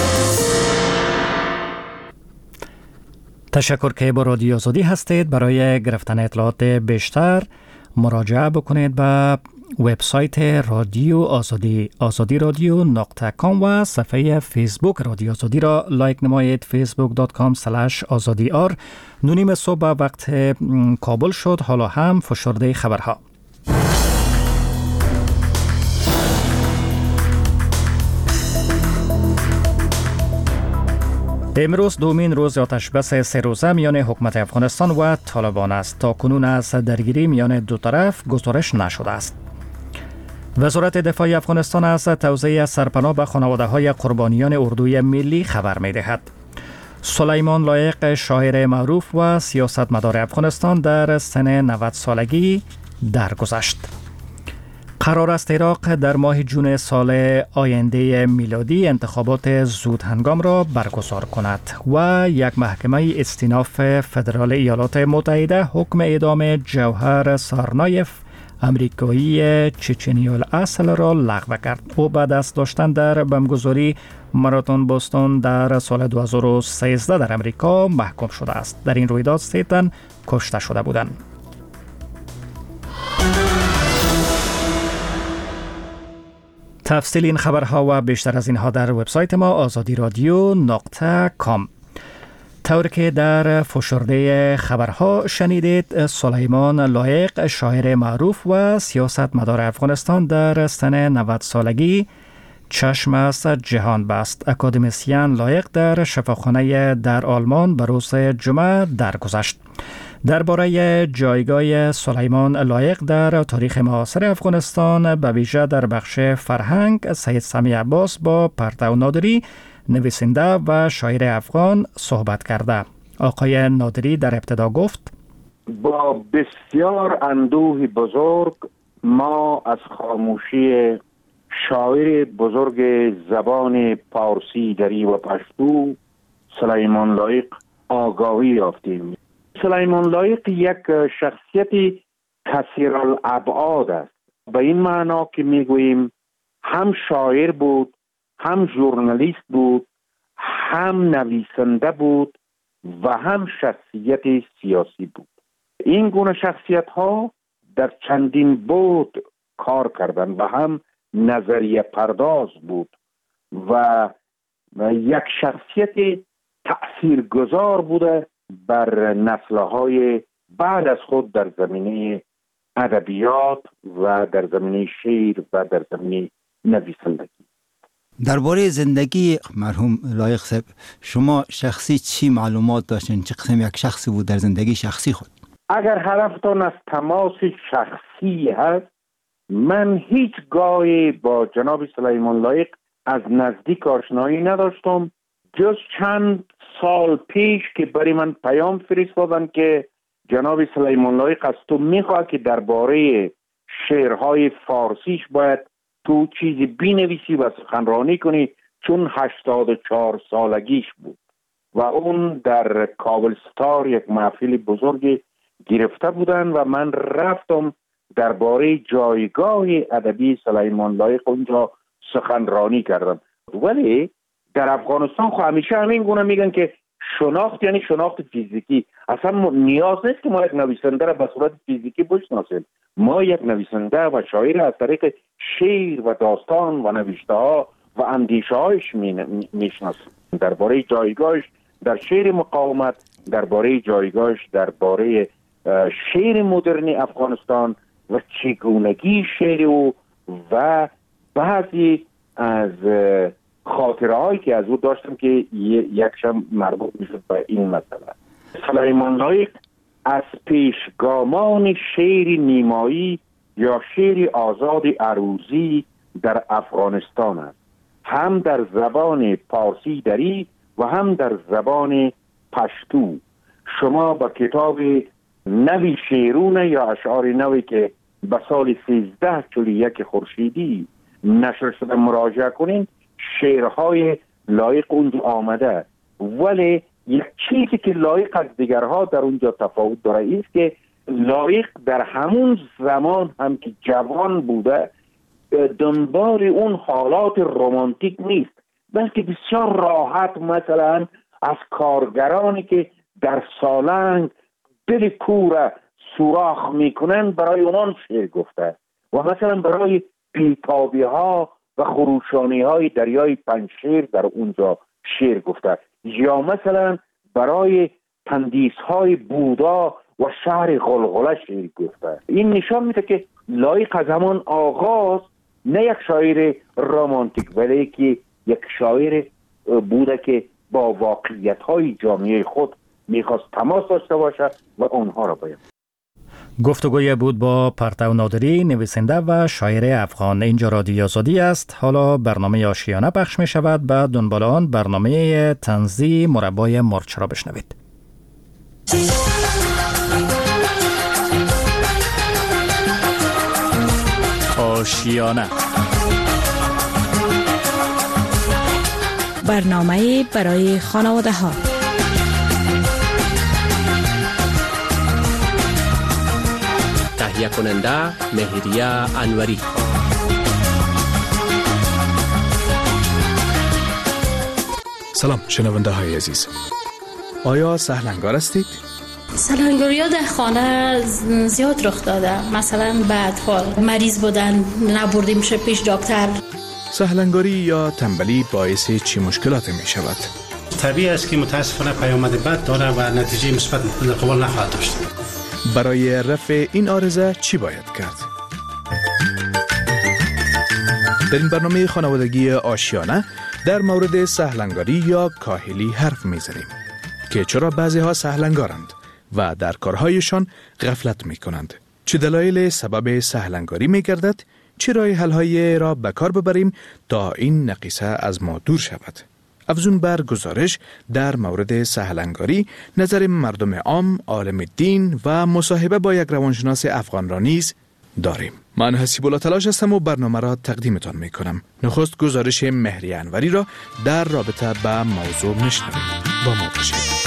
تشکر که با رادیو آزادی هستید. برای گرفتن اطلاعات بیشتر مراجعه بکنید به وبسایت رادیو آزادی azadi.com و صفحه فیسبوک رادیو آزادی را لایک نمایید. facebook.com/azadi. 9 صبح وقت کابل شد. حالا هم فشرده خبرها. امروز دومین روز آتش بس 3 روزه میان حکومت افغانستان و طالبان است. تا کنون از درگیری میان دو طرف گزارش نشده است. وزارت دفاع افغانستان از توزیع سرپناه به خانواده‌های قربانیان اردوی ملی خبر می‌دهد. سلیمان لایق شاعر معروف و سیاستمدار افغانستان در سن 90 سالگی درگذشت. قرار است عراق در ماه جون سال آینده میلادی انتخابات زود هنگام را برگزار کند و یک محکمه استیناف فدرال ایالات متحده حکم اعدام جوهر سارنایف امریکایی چچنی الاصل را لغو کرد. او بعد از داشتن در بمبگذاری ماراتون بوستون در سال 2013 در امریکا محکوم شده است. در این رویداد 3 تن کشته شده بودند. تفصیل این خبرها و بیشتر از اینها در وبسایت ما azadi.radio.com. طور که در فشرده خبرها شنیدید، سلیمان لایق شاعر معروف و سیاستمدار افغانستان در سن 90 سالگی چشم از جهان بست. اکادمیسین لایق در شفاخانه در آلمان به روز جمعه درگذشت. درباره جایگاه سلیمان لایق در تاریخ معاصر افغانستان به ویژه در بخش فرهنگ، سید سمی عباس با پرتو نادری نویسنده و شاعر افغان صحبت کرده. آقای نادری در ابتدا گفت: با بسیار اندوه بزرگ ما از خاموشی شاعر بزرگ زبان پارسی، دری و پشتو سلیمان لایق آگاهی یافتیم. سلیمان لایق یک شخصیت کثیرالابعاد است، به این معنا که میگوییم هم شاعر بود، هم ژورنالیست بود، هم نویسنده بود و هم شخصیت سیاسی بود. این گونه شخصیت ها در چندین بود کار کردن و هم نظریه پرداز بود و یک شخصیت تأثیرگذار بوده بر نسل‌های بعد از خود در زمینه ادبیات و در زمینه شعر و در زمینه نویسندگی. درباره زندگی مرحوم لایق صاحب شما شخصی چی معلومات داشتین؟ چه قسم یک شخصی بود در زندگی شخصی خود؟ اگر هدفتان از تماس شخصی هست، من هیچ گاهی با جناب سلیمان لایق از نزدیک آشنایی نداشتم، جز چند سال پیش که برای من پیام فرستادن که جناب سلیمان لایق از تو میخواد که درباره شعرهای فارسیش باید تو چیزی بینویسی و سخنرانی کنی، چون 84 سالگیش بود و اون در کابل ستار یک محفل بزرگ گرفته بودن و من رفتم درباره جایگاه ادبی سلیمان لایق اونجا سخنرانی کردم. ولی در افغانستان خو همیشه همین گونه میگن که شناخت یعنی شناخت فیزیکی. اصلا نیاز نیست که ما یک نویسنده را به صورت فیزیکی بشناسیم. ما یک نویسنده و شاعر از طریق شعر و داستان و نوشته ها و اندیشه هایش میشناسیم. درباره جایگاهش در شعر مقاومت، درباره جایگاهش درباره شعر مدرن افغانستان و چگونگی شعر او و بعضی از خاطره هایی که از او داشتم که یکشم مربوط میشد به این مسئله. سلیمان لایق از پیشگامان شعر نیمایی یا شعر آزاد عروضی در افغانستان است، هم در زبان پارسی دری و هم در زبان پشتو. شما با کتاب نوی شعرونه یا اشعار نوی که به سال 1341 خورشیدی نشر شده مراجعه کنین، شعرهای لایق اونجا آمده. ولی یک چیزی که لایق از دیگرها در اونجا تفاوت داره است که لایق در همون زمان هم که جوان بوده دنبال اون حالات رمانتیک نیست، بلکه بسیار راحت مثلا از کارگرانی که در سالنگ دل کور سوراخ میکنند برای اونان شعر گفته و مثلا برای بیتابی ها و خروشانی های دریای پنجشیر در اونجا شعر گفته، یا مثلا برای تندیس های بودا و شهر غلغله شعر گفته. این نشان میده که لایق از همان آغاز نه یک شاعر رمانتیک ولی که یک شاعر بوده که با واقعیت های جامعه خود میخواست تماس داشته باشه و اونها را باید. گفتگوی بود با پرتو نادری، نویسنده و شاعر افغان. اینجا رادیو آزادی است. حالا برنامه آشیانه پخش می شود. بعد دنبال آن برنامه طنزی مربای مرچ را بشنوید. آشیانه، برنامه برای خانواده ها. تهیه کننده مهریه انوری. سلام شنونده های عزیز، آیا سهلنگار هستید؟ سهلنگاری ها در خانه زیاد رخ داده، مثلا به اطفال مریض بودن نبردیم شه پیش دکتر. سهلنگاری یا تنبلی باعث چی مشکلات می شود؟ طبیعی است که متاسفانه پیامد بد داره و نتیجه مثبت قبول نخواهد داشت. برای رفع این عارضه چی باید کرد؟ در این برنامه خانوادگی آشیانه در مورد سهلنگاری یا کاهلی حرف میزنیم که چرا بعضی ها سهلنگارند و در کارهایشان غفلت می کنند. چه دلایل سبب سهلنگاری می گردد؟ چه راه حل‌هایی را به کار ببریم تا این نقیصه از ما دور شود؟ افزون بر گزارش در مورد سهلنگاری، نظر مردم عام، عالم دین و مصاحبه با یک روانشناس افغان را نیز داریم. من حسیب الله تلاش هستم و برنامه را تقدیمتان می کنم. نخست گزارش مهریه انوری را در رابطه با موضوع میشنویم. با ما باشید.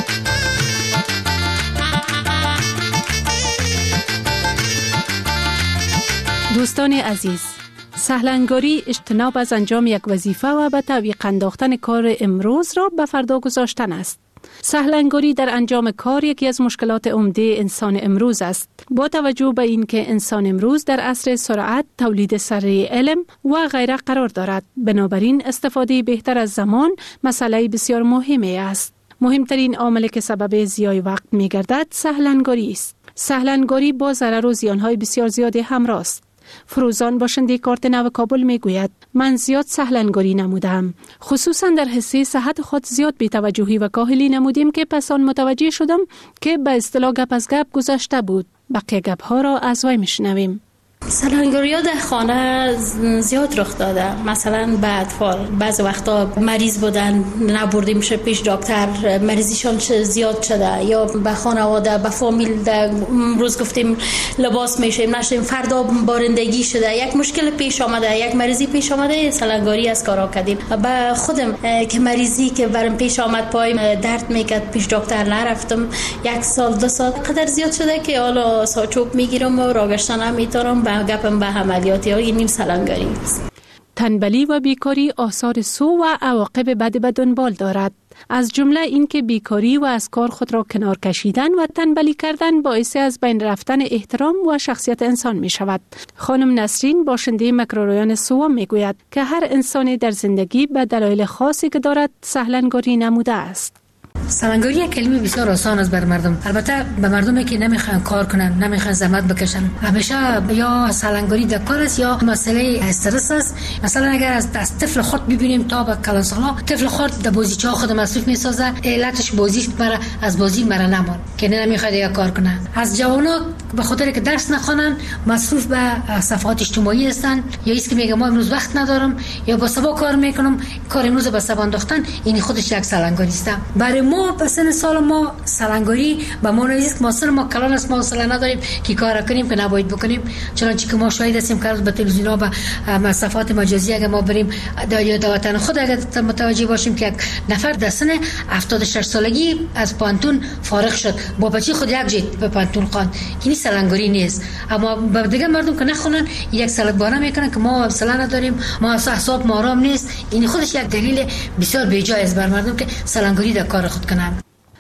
دوستان عزیز، سهلنگاری اجتناب از انجام یک وظیفه و به تعویق انداختن کار امروز را به فردا گذاشتن است. سهلنگاری در انجام کار یکی از مشکلات عمده انسان امروز است. با توجه به اینکه انسان امروز در عصر سرعت، تولید سریع علم و غیره قرار دارد، بنابراین استفاده بهتر از زمان مسئله بسیار مهمی است. مهمترین عامل که سبب ضیاع وقت می گردد سهلنگاری است. سهلنگاری با ضرر و زیانهای بسیار زیادی همراه است. فروزان باشنده کارت نو کابل می گوید من زیاد سهلنگاری نمودم، خصوصا در حصه صحت خود زیاد بی‌توجهی و کاهلی نمودیم که پس آن متوجه شدم که به اصطلاح گپ از گپ گذشته بود. بقیه گپ ها را از وی میشنویم. سهلنگاری ها در خانه زیاد رخ داده، مثلا به اطفال بعض وقتا مریض بودن نبردیم شه پیش دکتر، مریضیشان زیاد شده، یا به خانواده به فامیل امروز گفتیم لباس میشیم نشیم فردا بارندگی شده، یک مشکل پیش آمده، یک مریضی پیش آمده، سهلنگاری از کارا کردیم. به خودم که مریضی که برام پیش آمد پایم درد میکرد پیش دکتر نرفتم، 1 سال 2 سال قدر زیاد شده که حالا ساچوب میگیرم و راگشتن نمیتونم گپم به عملیاتی های نیم سهلنگاری است. تنبلی و بیکاری آثار سو و عواقب بد به دنبال دارد. از جمله اینکه بیکاری و از کار خود را کنار کشیدن و تنبلی کردن باعث از بین رفتن احترام و شخصیت انسان می شود. خانم نسرین باشنده مکروریان سو می گوید که هر انسانی در زندگی به دلایل خاصی که دارد سهلنگاری نموده است. سهلنگاری یک کلمه بسیار آسان است بر مردم، البته به مردمی که نمیخوان کار کنن، نمیخوان زحمت بکشن، همیشه یا سهلنگاری در کار است یا مسئله استرس است. مثلا اگر از طفل خود ببینیم تا به کلانسالا، طفل خود در بازیچه خود مصروف میسازه، علتش بازیش مرا از بازی مرا نمان که نمیخواد یا کار کنه. از جوانا به خاطر که درس نخوانن مصروف به صفحات اجتماعی هستن، یا ایست که میگه ما امروز وقت ندارم یا با سبا کار میکنم، کار امروز به سبا انداختن، این خودش یک سهلنگاری است. برای ما پسن سال ما سهلنگاری به ما نیست که ما کلان است، ما حوصله نداریم که کار کنیم که نباید بکنیم، چنانچه که ما شاهد هستیم که به تلویزیون‌ها به صفحات مجازی اگر ما بریم در وطن خود اگر متوجه باشیم که یک نفر در سن 76 سالگی از پانتون فارغ شد، با بچه خود یک جیت به پانتون خواند، این سهلنگاری نیست. اما به دیگه مردم که نخونن یک سالت بانه میکنن که ما حوصله نداریم، ما اعصاب ما آرام نیست، این خودش یک دلیل بسیار بی‌جای است بر مردم که سهلنگاری در کار خود کنن.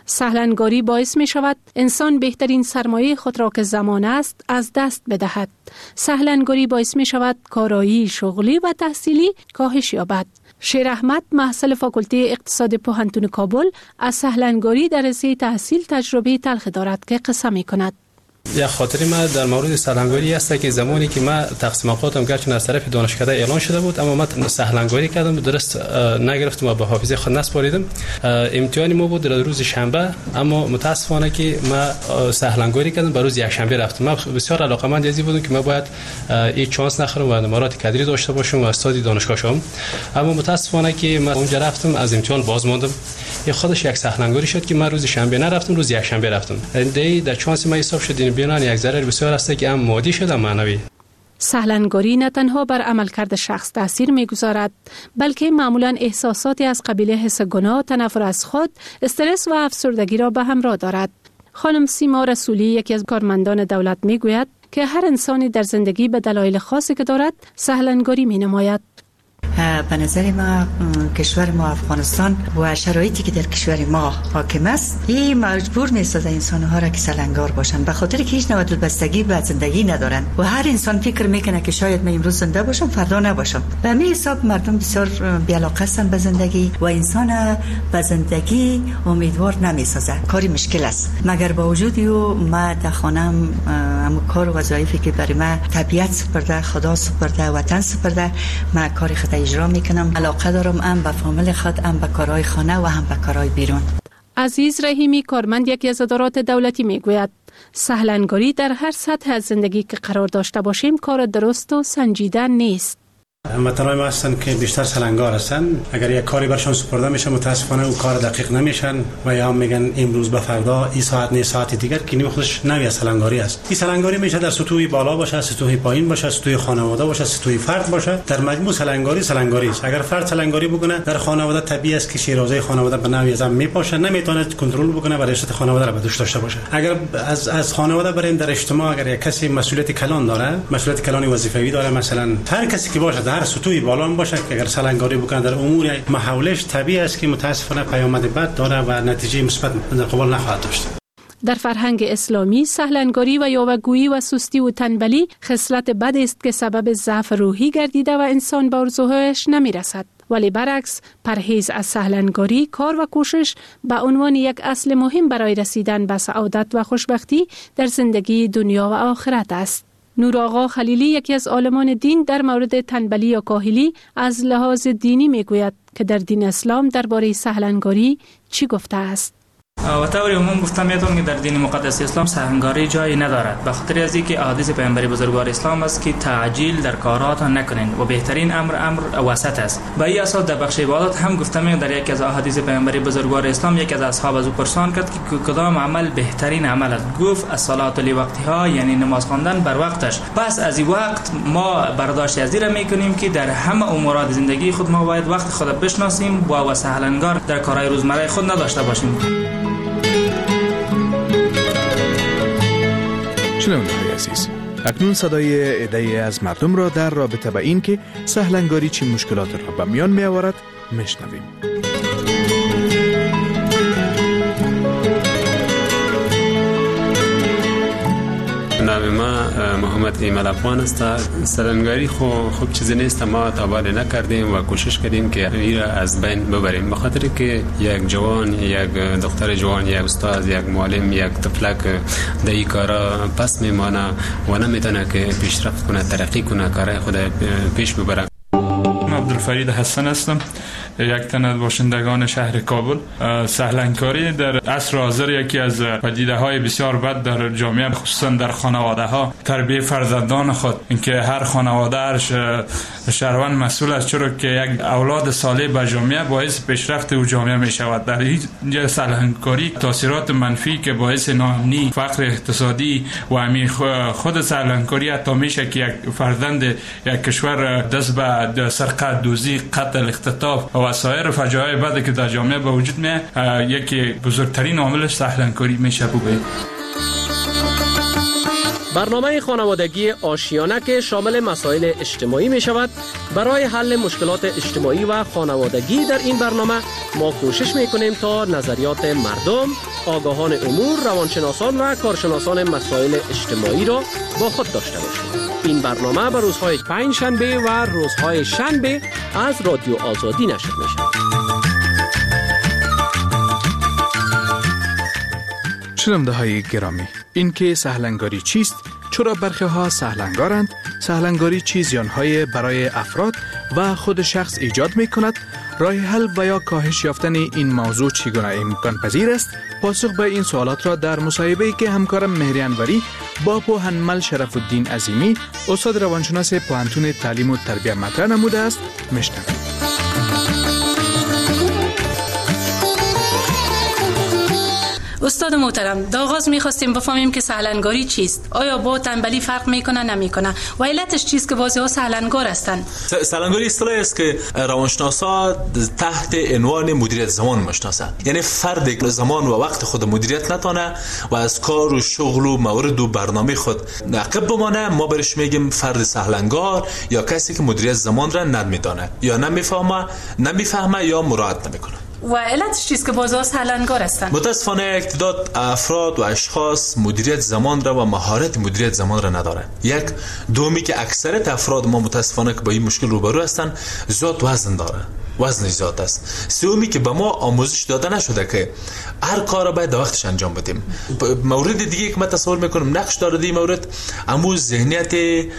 سهلنگاری باعث می شود انسان بهترین سرمایه خود را که زمان است از دست بدهد. سهلنگاری باعث می شود کارایی شغلی و تحصیلی کاهش یابد. شیر احمد محصل فاکولته اقتصاد پوهنتون کابل از سهلنگاری در رشته تحصیل تجربه تلخ دارد که قصه می کند. یک خاطری ما در مورد سهلنگاری است که زمانی که ما تقسیم اوقاتم گرچه از طرف دانشکده اعلان شده بود اما من سهلنگاری کردم درست نگرفتم و به حافظه خود نسپاریدم. امتحان ما بود در روز شنبه اما متاسفانه که ما سهلنگاری کردم به روز یک شنبه رفتم. من بسیار علاقه‌مند ازی بودم که ما باید این چانس نخورم و نمرات کادری داشته باشم و استاد دانشگاه شوم، اما متاسفانه که من اونجا رفتم از امتحان باز ماندم. این خودش یک سهلنگاری شد که من روز شنبه نرفتم، روز یک شنبه رفتم. در چانس ما حساب شد بیان یک ضرر بسیار است که هم مادی شده معنوی. سهلنگاری نه تنها بر عملکرد شخص تاثیر می‌گذارد بلکه معمولاً احساساتی از قبیل حس گناه، تنفر از خود، استرس و افسردگی را به همراه دارد. خانم سیما رسولی یکی از کارمندان دولت میگوید که هر انسانی در زندگی به دلایل خاصی که دارد سهلنگاری می‌نماید. به نظر ما کشور ما افغانستان و شرایطی که در کشور ما حاکم است این مجبور می‌سازه انسان‌ها را که سهلنگار باشند، به خاطر که هیچ نوع دلبستگی به زندگی ندارند و هر انسان فکر میکنه که شاید من امروز زنده باشم فردا نباشم. به همین حساب مردم بسیار بی‌علاقه هستند به زندگی و انسان به زندگی امیدوار نمی‌سازه. کاری مشکل است، مگر با وجود او ما در خانم هم کار و وظایفی که برای ما طبیعت سپرده، خدا سپرده، وطن سپرده، ما کاری خود اجرا میکنم. علاقه دارم هم به فامیل خود، هم به کارهای خانه و هم به کارهای بیرون. عزیز رحیمی کارمند یکی از ادارات دولتی میگوید سهلنگاری در هر سطح از زندگی که قرار داشته باشیم کار درست و سنجیده نیست. هموطنان ما هستن که بیشتر سهلنگار هستن. اگر یک کاری برشان سپرده میشه متاسفانه اون کار دقیق نمیشن و یا میگن امروز به فردا این ساعت نه ساعت دیگر که این خودش نوی سهلنگاری است. این سهلنگاری میشه در سطوح بالا باشه، سطوح پایین باشه، سطوح خانواده باشه، سطوح فرد باشه. در مجموع سهلنگاری است. اگر فرد سهلنگاری بکنه در خانواده طبیعی است که شیرازه خانواده به نوی ازم میپاشه، نمیتونه کنترل بکنه و رشته خانواده را به دوش داشته باشه. اگر از خانواده بریم در اجتماع، اگر یک کسی مسئولیت کلان داره، مسئولیت کلانی وظیفه‌ای داره، مثلا هر کسی که باشه هر سطوحی بالا باشه که اگر سهلنگاری بکنه در امور محولش طبیعی است که متاسفانه پیامد بد داره و نتیجه مثبت در قبال نخواهد داشت. در فرهنگ اسلامی سهلنگاری و یاوه‌گویی و سستی و تنبلی خصلت بد است که سبب ضعف روحی گردیده و انسان به آرزوهایش نمیرسد. ولی برعکس پرهیز از سهلنگاری، کار و کوشش به عنوان یک اصل مهم برای رسیدن به سعادت و خوشبختی در زندگی دنیا و آخرت است. نور آقا خلیلی یکی از عالمان دین در مورد تنبلی یا کاهلی از لحاظ دینی میگوید که در دین اسلام درباره سهلنگاری چی گفته است. و طور عموم گفته میتونم که در دین مقدس اسلام سهلنگاری جایی ندارد، به خاطر از اینکه احادیث پیامبر بزرگوار اسلام است که تعجیل در کارات نکنید و بهترین امر وسط است. به این اساس در بخش عبادات هم گفته می در یکی از احادیث پیامبر بزرگوار اسلام یکی از اصحاب از او پرسان کرد که کدام عمل بهترین عمل است؟ گفت الصلاه لوقتها، یعنی نماز خواندن بر وقتش. پس از این وقت ما برداشت از این میکنیم که در همه امورات زندگی خود ما باید وقت خود بشناسیم و سهلنگار در کارهای روزمره خود نداشته باشیم. شنونده‌های عزیز، اکنون صدای عده‌ای از مردم را در رابطه با این که سهلنگاری چه مشکلات را به میان می‌آورد میشنویم. نام ما محمد ایمل افغان است. سهلنگاری خوب چیزی نیست، ما تا حالا نکردیم و کوشش کردیم که این را از بین ببریم، به خاطر که یک جوان، یک دختر جوان، یک استاد، یک معلم، یک طفلک در این کارا پس میمانه و نمیتونه که پیشرفت کنه، ترقی کنه، کارهای خود پیش ببره. عبدالفرید حسن هستم، یک تن از باشندگان شهر کابل. سهلنگاری در عصر حاضر یکی از پدیده‌های بسیار بد در جامعه، خصوصا در خانواده‌ها. تربیت فرزندان خود، اینکه هر خانواده شهروند مسئول است، چرا که یک اولاد صالح به جامعه باعث پیشرفت او جامعه می شود. در اینجا سهلنگاری تاثیرات منفی که باعث ناامنی، فقر اقتصادی و همین خود سهلنگاری حتی میشه که یک فرزند یک کشور دست به سرقت، دزدی، قتل، اختطاف و سایر فجایع بعد که در جامعه به وجود میاد، یکی بزرگترین عاملش سهلنگاری میشه بگوییم. برنامه خانوادگی آشیانه که شامل مسائل اجتماعی می شود. برای حل مشکلات اجتماعی و خانوادگی در این برنامه ما کوشش می کنیم تا نظریات مردم، آگاهان امور، روانشناسان و کارشناسان مسائل اجتماعی را با خود داشته باشیم. این برنامه به روزهای پنج شنبه و روزهای شنبه از رادیو آزادی نشر می شود. شنونده های گرامی، این که سهلنگاری چیست؟ چرا برخی ها سهلنگارند؟ سهلنگاری چه زیان‌های برای افراد و خود شخص ایجاد می کند؟ راه حل و یا کاهش یافتن این موضوع چگونه امکان پذیر است؟ پاسخ به این سوالات را در مصاحبه‌ای که همکارم مهری انوری با پوهنمل شرف الدین عظیمی، استاد روانشناس پوهنتون تعلیم و تربیت مطرح نموده است میشنوید. استاد محترم، در آغاز می‌خواستیم بفهمیم که سهلنگاری چیست؟ آیا با تنبلی فرق میکنه نمیکنه؟ و علتش چیست که بعضی‌ها سهلنگار هستند؟ سهلنگاری اصطلاحی است که روانشناسا تحت عنوان مدیریت زمان میشناسند. یعنی فردی که زمان و وقت خود مدیریت نتونه و از کار و شغل و موارد و برنامه خود عقب بمانه، ما برش میگیم فرد سهلنگار یا کسی که مدیریت زمان را نمیدونه یا نمیفهمه یا مراعات نمیکنه. و علتش چیست که بعضی‌ها سهلنگار هستند؟ متاسفانه تعداد افراد و اشخاص مدیریت زمان را و مهارت مدیریت زمان را ندارند. یک دومی که اکثریت افراد ما متاسفانه که با این مشکل روبرو هستند، زیاد وزن داره، وزن زیاد است. سومی که به ما آموزش داده نشده که هر کار را باید در وقتش انجام بدیم. مورد دیگه که من تصور میکنم نقش داره این مورد، امو ذهنیت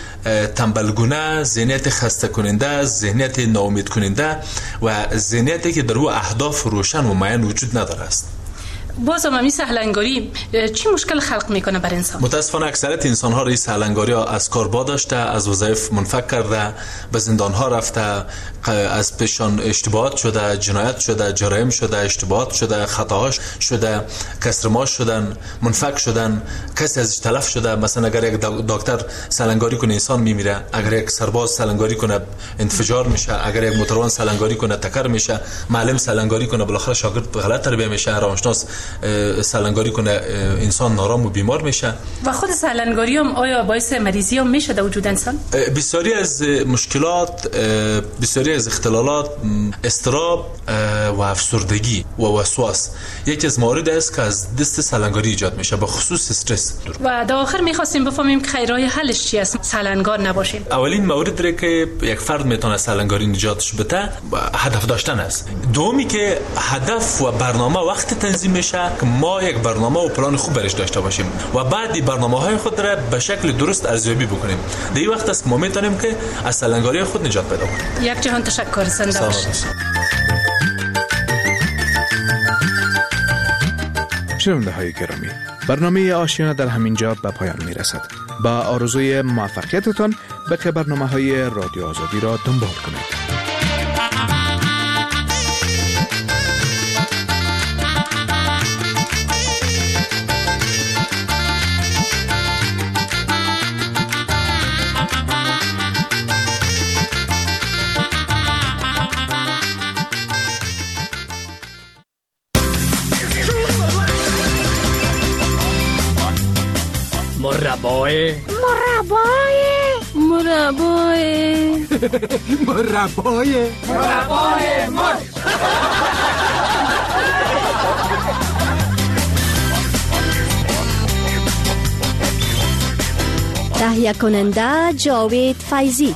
تنبلگونه، ذهنیت خسته کننده، ذهنیت ناامید کننده و ذهنیتی که در او اهداف روشن و معین وجود نداره است. باز هم سهلنگاری چی مشکل خلق میکنه بر انسان؟ متاسفانه اکثریت انسان ها این سهلنگاری ها از کار داشته، از وظایف منفک کرده، به زندان ها رفته، از پیشان اشتباهات شده، جنایت شده، جرایم شده، اشتباهات شده، خطاهاش شده، کسر ماش شدن، منفک شدن، کسی ازش تلف شده. مثلا اگر یک دکتر سهلنگاری کنه انسان میمیره، اگر یک سرباز سهلنگاری کنه انفجار میشه، اگر یک موتروان سهلنگاری کنه تکر میشه، معلم سهلنگاری کنه بالاخره شاگرد غلط تربیت میشه، روانشناس سهلنگاری کنه انسان نارام و بیمار میشه. و خود سهلنگاری هم آیا باعث مریضی هم میشه در وجود انسان؟ بسیاری از مشکلات، بسیاری از اختلالات، اضطراب و افسردگی و وسواس یکی از موارد است که از دست سهلنگاری ایجاد میشه، به خصوص استرس. و در آخر میخواستیم بفهمیم که خیرهای حلش چی است سهلنگار نباشیم. اولین مورد که یک فرد میتونه سهلنگاری نجاتش بده هدف داشتن است. دومی که هدف و برنامه وقت تنظیم میشه که ما یک برنامه و پلان خوب برش داشته باشیم و بعد برنامه‌های خود را به شکل درست ارزیابی بکنیم. در این وقت است که ما میتونیم که از سهلنگاری خود نجات پیدا کنیم. یک جهان تشکر. زنده باشید. شنونده های گرامی، برنامه آشیانه در همینجا به پایان میرسد. با آرزوی موفقیتتان به که برنامه‌های رادیو آزادی را دنبال کنید. مربای تهیه کننده جاوید فیضی.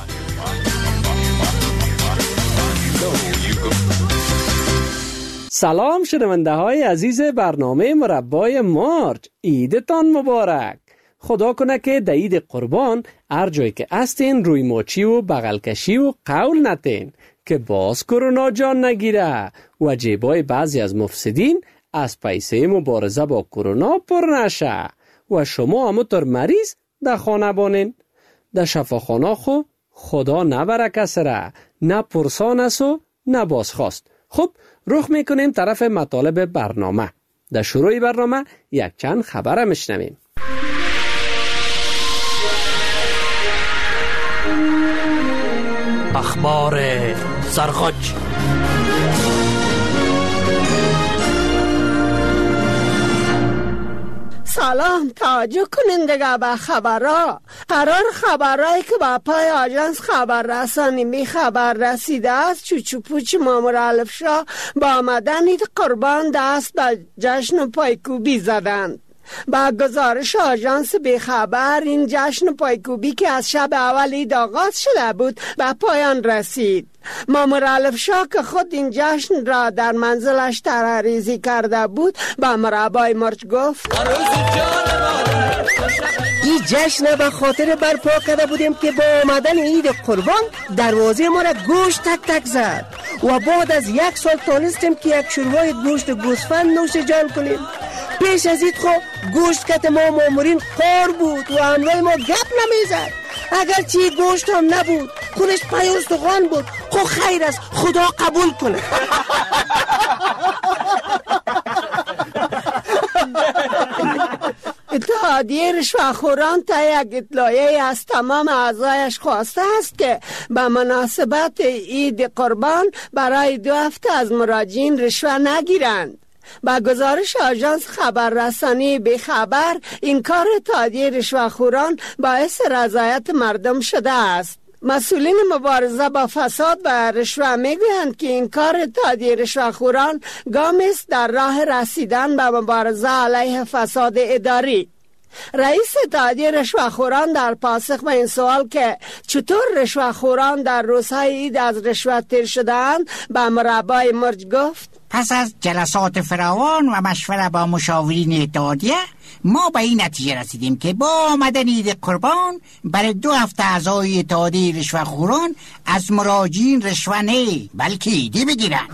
سلام شنونده های عزیز برنامه مربای مارچ، عیدتان مبارک. خدا کنه که در عید قربان هر جایی که هستین روی ماچی و بغل کشی و قول نتین که باز کرونا جان نگیره و جیبای بعضی از مفسدین از پیسه مبارزه با کرونا پر نشه و شما همونطور مریض در خانه بانین. در شفاخانه خو خدا نبره کسره، نه پرسان است و نه بازخواست. خب رخ میکنیم طرف مطالب برنامه. در شروع برنامه یک چند خبر میشنویم. اخبار سرخوش. سلام، توجه کنین دیگه به خبرها. قرار خبرهایی که به پای آژانس خبررسانی می خبر رسیده است چوچو پوچ مامور الفشا با آمدن عید قربان دست به جشن پایکوبی زدند. با گزارش آژانس بیخبر این جشن پایکوبی که از شب اول عید آغاز شده بود به پایان رسید. مامور الفشا که خود این جشن را در منزلش طرح‌ریزی کرده بود با مربای مرچ گفت این جشن به خاطر برپا کرده بودیم که با آمدن عید قربان دروازه ما را گوشت تک تک زد و بعد از 1 سال تانستیم که یک شوربای گوشت گوسفند نوش جان کنیم. پیش از عید خب گوشت کت ما مامورین خار بود و همراه ما گپ نمیزد. اگر چی گوشت هم نبود خونش پای استخوان بود. خب خیر است، خدا قبول کنه. اتحادیه رشوهخوران تا یک اطلاعیه از تمام اعضایش خواسته است که به مناسبت عید قربان برای 2 هفته از مراجعین رشوه نگیرند. با گزارش آژانس خبررسانی بیخبر این کار اتحادیه رشوهخوران باعث رضایت مردم شده است. مسئولین مبارزه با فساد و رشوه میگویند که این کار اتحادیه رشوهخوران گامی است در راه رسیدن به مبارزه علیه فساد اداری. رئیس اتحادیه رشوهخوران در پاسخ به این سوال که چطور رشوهخوران در روزهای عید از رشوه تیر شده‌اند به مربای مرج گفت پس از جلسات فراوان و مشوره با مشاورین اتحادیه ما به این نتیجه رسیدیم که با آمدن عید قربان برای 2 هفته اعضای اتحادیه رشوهخوران از مراجعین رشوه نه بلکه عیدی بگیرن.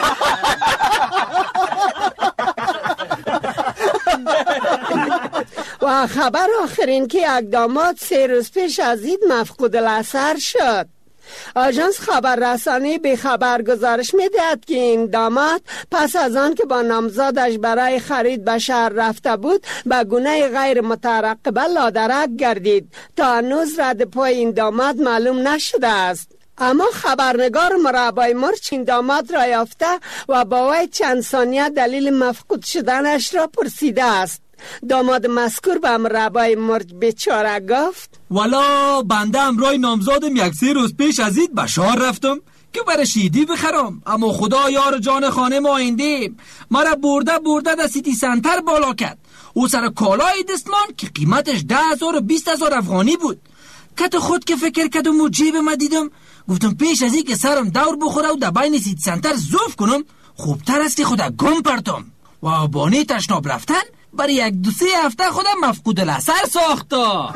و خبر آخرین که یک داماد 3 روز پیش از عید مفقود الاثر شد. آژانس خبررسانی بیخبر گزارش می‌دهد که این داماد پس از آن که با نامزادش برای خرید به شهر رفته بود به گونه غیر مترقبه لادرک گردید. تا هنوز رد پای این داماد معلوم نشده است. اما خبرنگار مربای مرچ این داماد را یافته و با وی چند ثانیه دلیل مفقود شدنش را پرسیده است. داماد مذکور به مربای مرج بیچاره گفت والا بنده امرای نامزادم 1-3 روز پیش از عید به شهر رفتم که برای شیدی بخرم، اما خدا یار جان خانه ما آینده مرا برده در سیتی سنتر بالا کرد. او سر کالای دستمان که قیمتش 10,000 و 20,000 افغانی بود. کت خود که فکر کردم و جیب ما دیدم گفتم پیش از این که سرم دور بخوره و در بین سیتی سنتر زوف کنم خوبتر است که خدا گم پرتم و بانه تشناب رفتن برای 1-2-3 هفته خودم مفقود الاثر ساختا.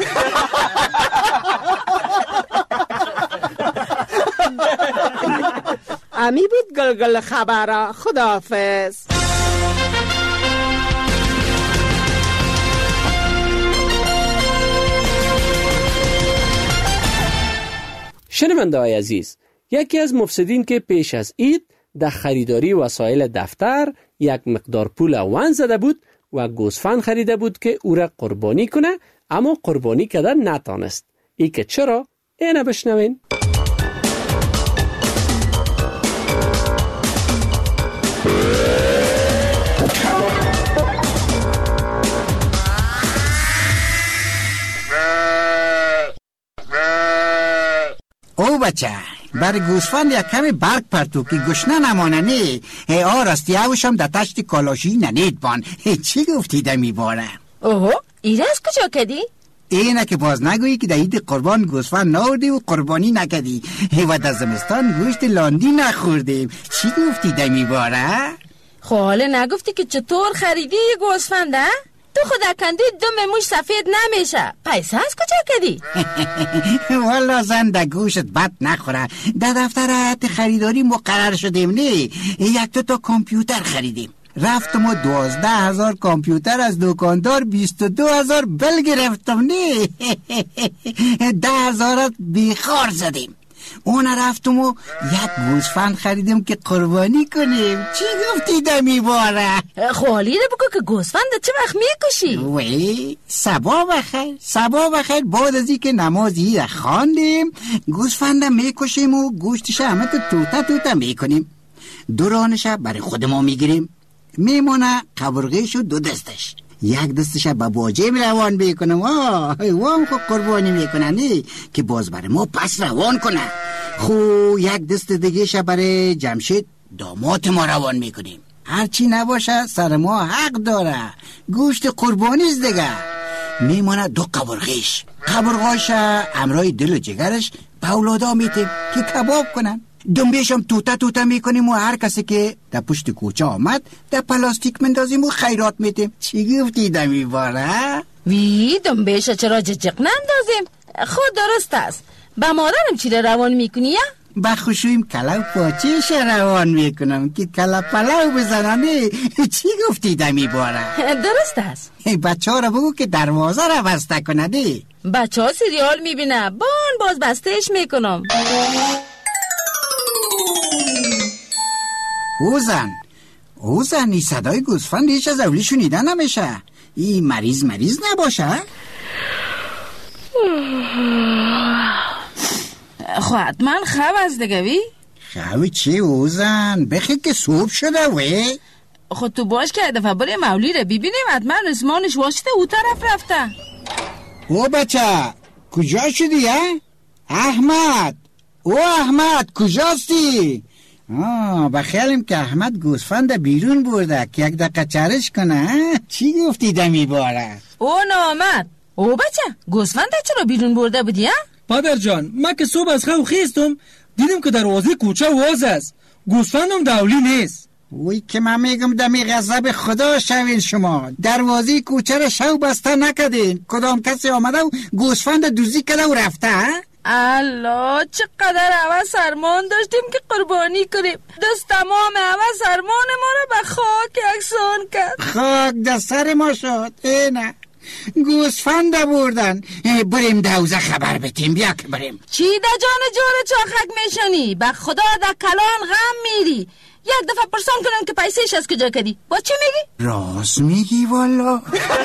امی بود گلگل خبره. خداحافظ. شنونده های عزیز، یکی از مفسدین که پیش از عید در خریداری وسایل دفتر یک مقدار پول وان زده بود و گوسفند خریده بود که او را قربانی کنه، اما قربانی کردن نتانست. ای که چرا؟ اینه بشنوین. او بچه بر گوسفند یک کمی برگ پرتو که گشنه نمانه نه آرستی اوشم در تشت کالاشی ننید بان. چی گفتی دمی باره؟ اوه ایره از کجا کدی؟ اینه که باز نگویی که در عید قربان گوسفند ناردی و قربانی نکدی و در زمستان گوشت لاندی نخوردیم. چی گفتی دمی باره؟ خب حالا نگفتی که چطور خریدی گوسفنده؟ تو خدا کندی دم موش سفید نمیشه. پیسه از کجا کدی؟ والا زن در گوشت بد نخوره. در دفتر خریداری مقرر شدیم نه 1-2 کامپیوتر خریدیم. رفتم و 12,000 کامپیوتر از دکاندار 22,000 بل گرفتم نه 10,000 بیخار زدیم. اون رفتم و 1 گوسفند خریدیم که قربانی کنیم. چی گفتی دمی باره؟ خوالی رو بگو که گوسفند چه وقت میکشی؟ وی سبا بخیر بعد از این که نماز عید خواندیم گوسفند میکشیم و گوشتش همه توته میکنیم. دورانش برای خود ما میگیریم، میمونه قبرغیش و 2 دستش. یک دستش به باجه روان بکنم وام خود قربانی میکنن که باز برای ما پس روان کنه. خو یک دست دیگه برای جمشید داماد ما روان میکنیم. هرچی نباشه سر ما حق داره، گوشت قربانیست دیگه. میمونه 2 قبرغیش، قبرغاش امرای دل و جگرش به اولادا میتیم که کباب کنن. دنبیشم توته میکنیم و هر کسی که در پشت کوچه آمد در پلاستیک مندازیم و خیرات میتیم. چی گفتی دمی باره؟ وی دنبیش چرا ججق نندازیم؟ خود درست است. با مادرم چی روان میکنی یا؟ با خوشویم کلو پاچیش روان میکنم که کلو پلو بزنانه. چی گفتی دمی باره؟ درست است. بچه ها رو بگو که دروازه رو بسته کنه. بچه ها سریال میبینه باز بستهش میکنم. اوزن این صدای گوسفند هیچ از اولی شنیده نمیشه. این مریض نباشه؟ خب حتما خواب از دگوی؟ خوابی چی اوزن؟ بخی که صبح شده وی؟ خود تو باش که دفعه برای مولی رو ببینیم حتما رسمانش واشته او طرف رفته. او بچه کجا شدی احمد کجاستی؟ بخیالیم که احمد گوسفند بیرون برده که یک دقیقه چرش کنه. چی گفتی دمی باره؟ او نامد. او بچه گوسفند چرا بیرون برده بودی پدر جان من که صبح از خواب خیستم دیدم که دروازه کوچه واز است، گوسفندم دولی نیست. وی که من میگم دمی غضب خدا شوین شما. دروازه کوچه را شو بسته نکدین. کدام کسی آمده و گوسفند دوزی کده و رفته الله چقدر همه سرمان داشتیم که قربانی کنیم. دست تمام همه سرمان ما رو به خاک یکسان کرد. خاک دست سر ما شد. نه گوسفند بردن. بریم دوزه خبر بتیم. بیا که بریم. چی ده جان جور چاخک میشنی؟ به خدا ده کلان غم میری. یک دفعه پرسان کنم که پیسهش از کجا کردی. با چی میگی؟ راست میگی والا.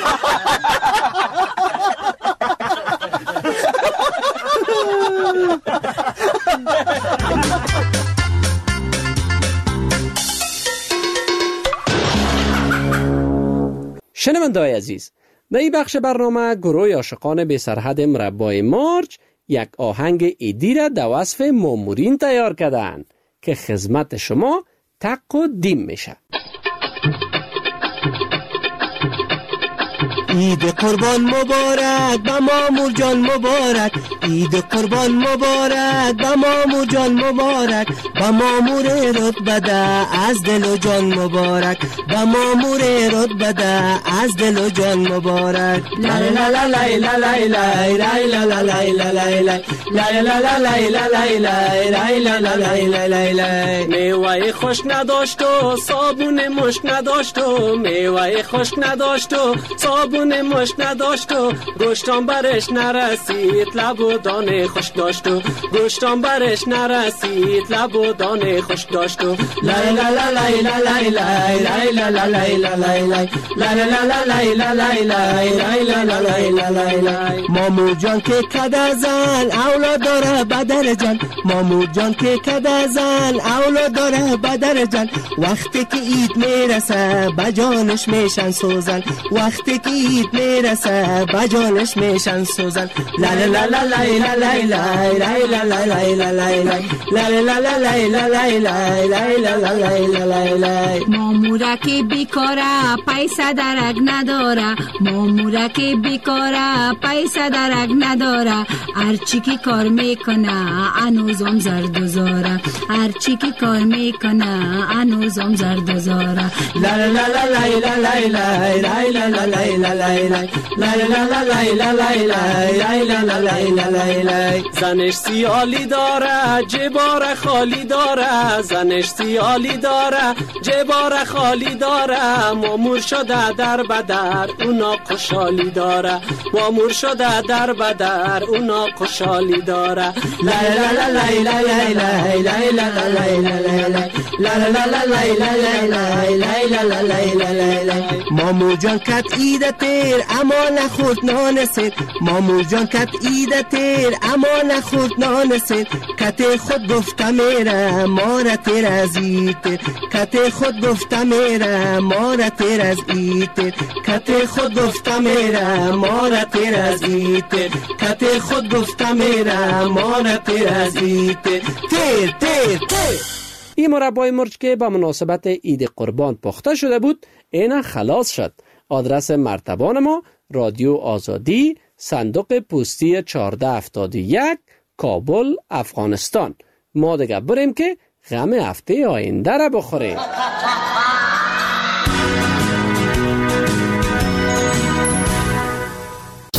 شنونده‌های عزیز، در این بخش برنامه گروه عاشقان بی سرحد مربای مارج یک آهنگ ایدی را در وصف مامورین تیار کردند که خدمت شما تقدیم میشه. عید قربان مبارک به مامور جان مبارک، عید قربان مبارک به مامور جان مبارک، به مامور رتبه ده از دل و جان مبارک، به مامور رتبه ده از دل و جان مبارک. لا لا لا لا لا لا لا لا لا لا لا لا لا. میوه خشک نداشت و صابون مشک نداشت و میوه خشک نداشت و صابون مشک نداشت و گوشتان برش نرسید لب و دانه خشک داشت و گوشتان برش نرسید لب و دانه خشک داشت و لا لا لا لا لا لا لا لا لا لا. مامور جان که کده زن اولاد داره بدر جان، مامور جان که کده زن اولاد داره بدر جان، وقتی که عید میرسه بجانش میشن سوزن، وقتی که عید میرسه بجانش میشن سوزن. لا لا لا لا لا لا لا لا لا. مامورا که بیکاره پیسه درک نداره، مامورا که بیکاره پیسه درک نداره، هرچی که کار میکنه انوزم زرد و زاره، هرچی که کار میکنه انوزم زرد و زاره. لا لا لا لا لا لا لا لا. زنش سیالی داره جبار خالی داره، زنش سیالی داره جبار خالی داره، مامور شده در بدر اونا خوشحالی داره، مامور شده در بدر اونا خوشحالی داره. لا لا لا لا لا لا لا لا. مامور جان کت عیدت تیر اما نخورد نان سیر مامور جان کت ایده تیر اما نخورد نان سیر کت خود گفته میره ماره تیر از ایتر کت خود گفته میره ماره تیر از ایتر کت خود گفته میره ماره تیر از ایتر کت خود گفته میره ماره تیر از ایتر تیر تیر تیر. این مربای مرچ که به مناسبت عید قربان پخته شده بود اینا خلاص شد. آدرس مرتبان ما رادیو آزادی، صندوق پستی 1471، کابل، افغانستان. ما دیگه بریم که غم هفته آینده را بخوریم.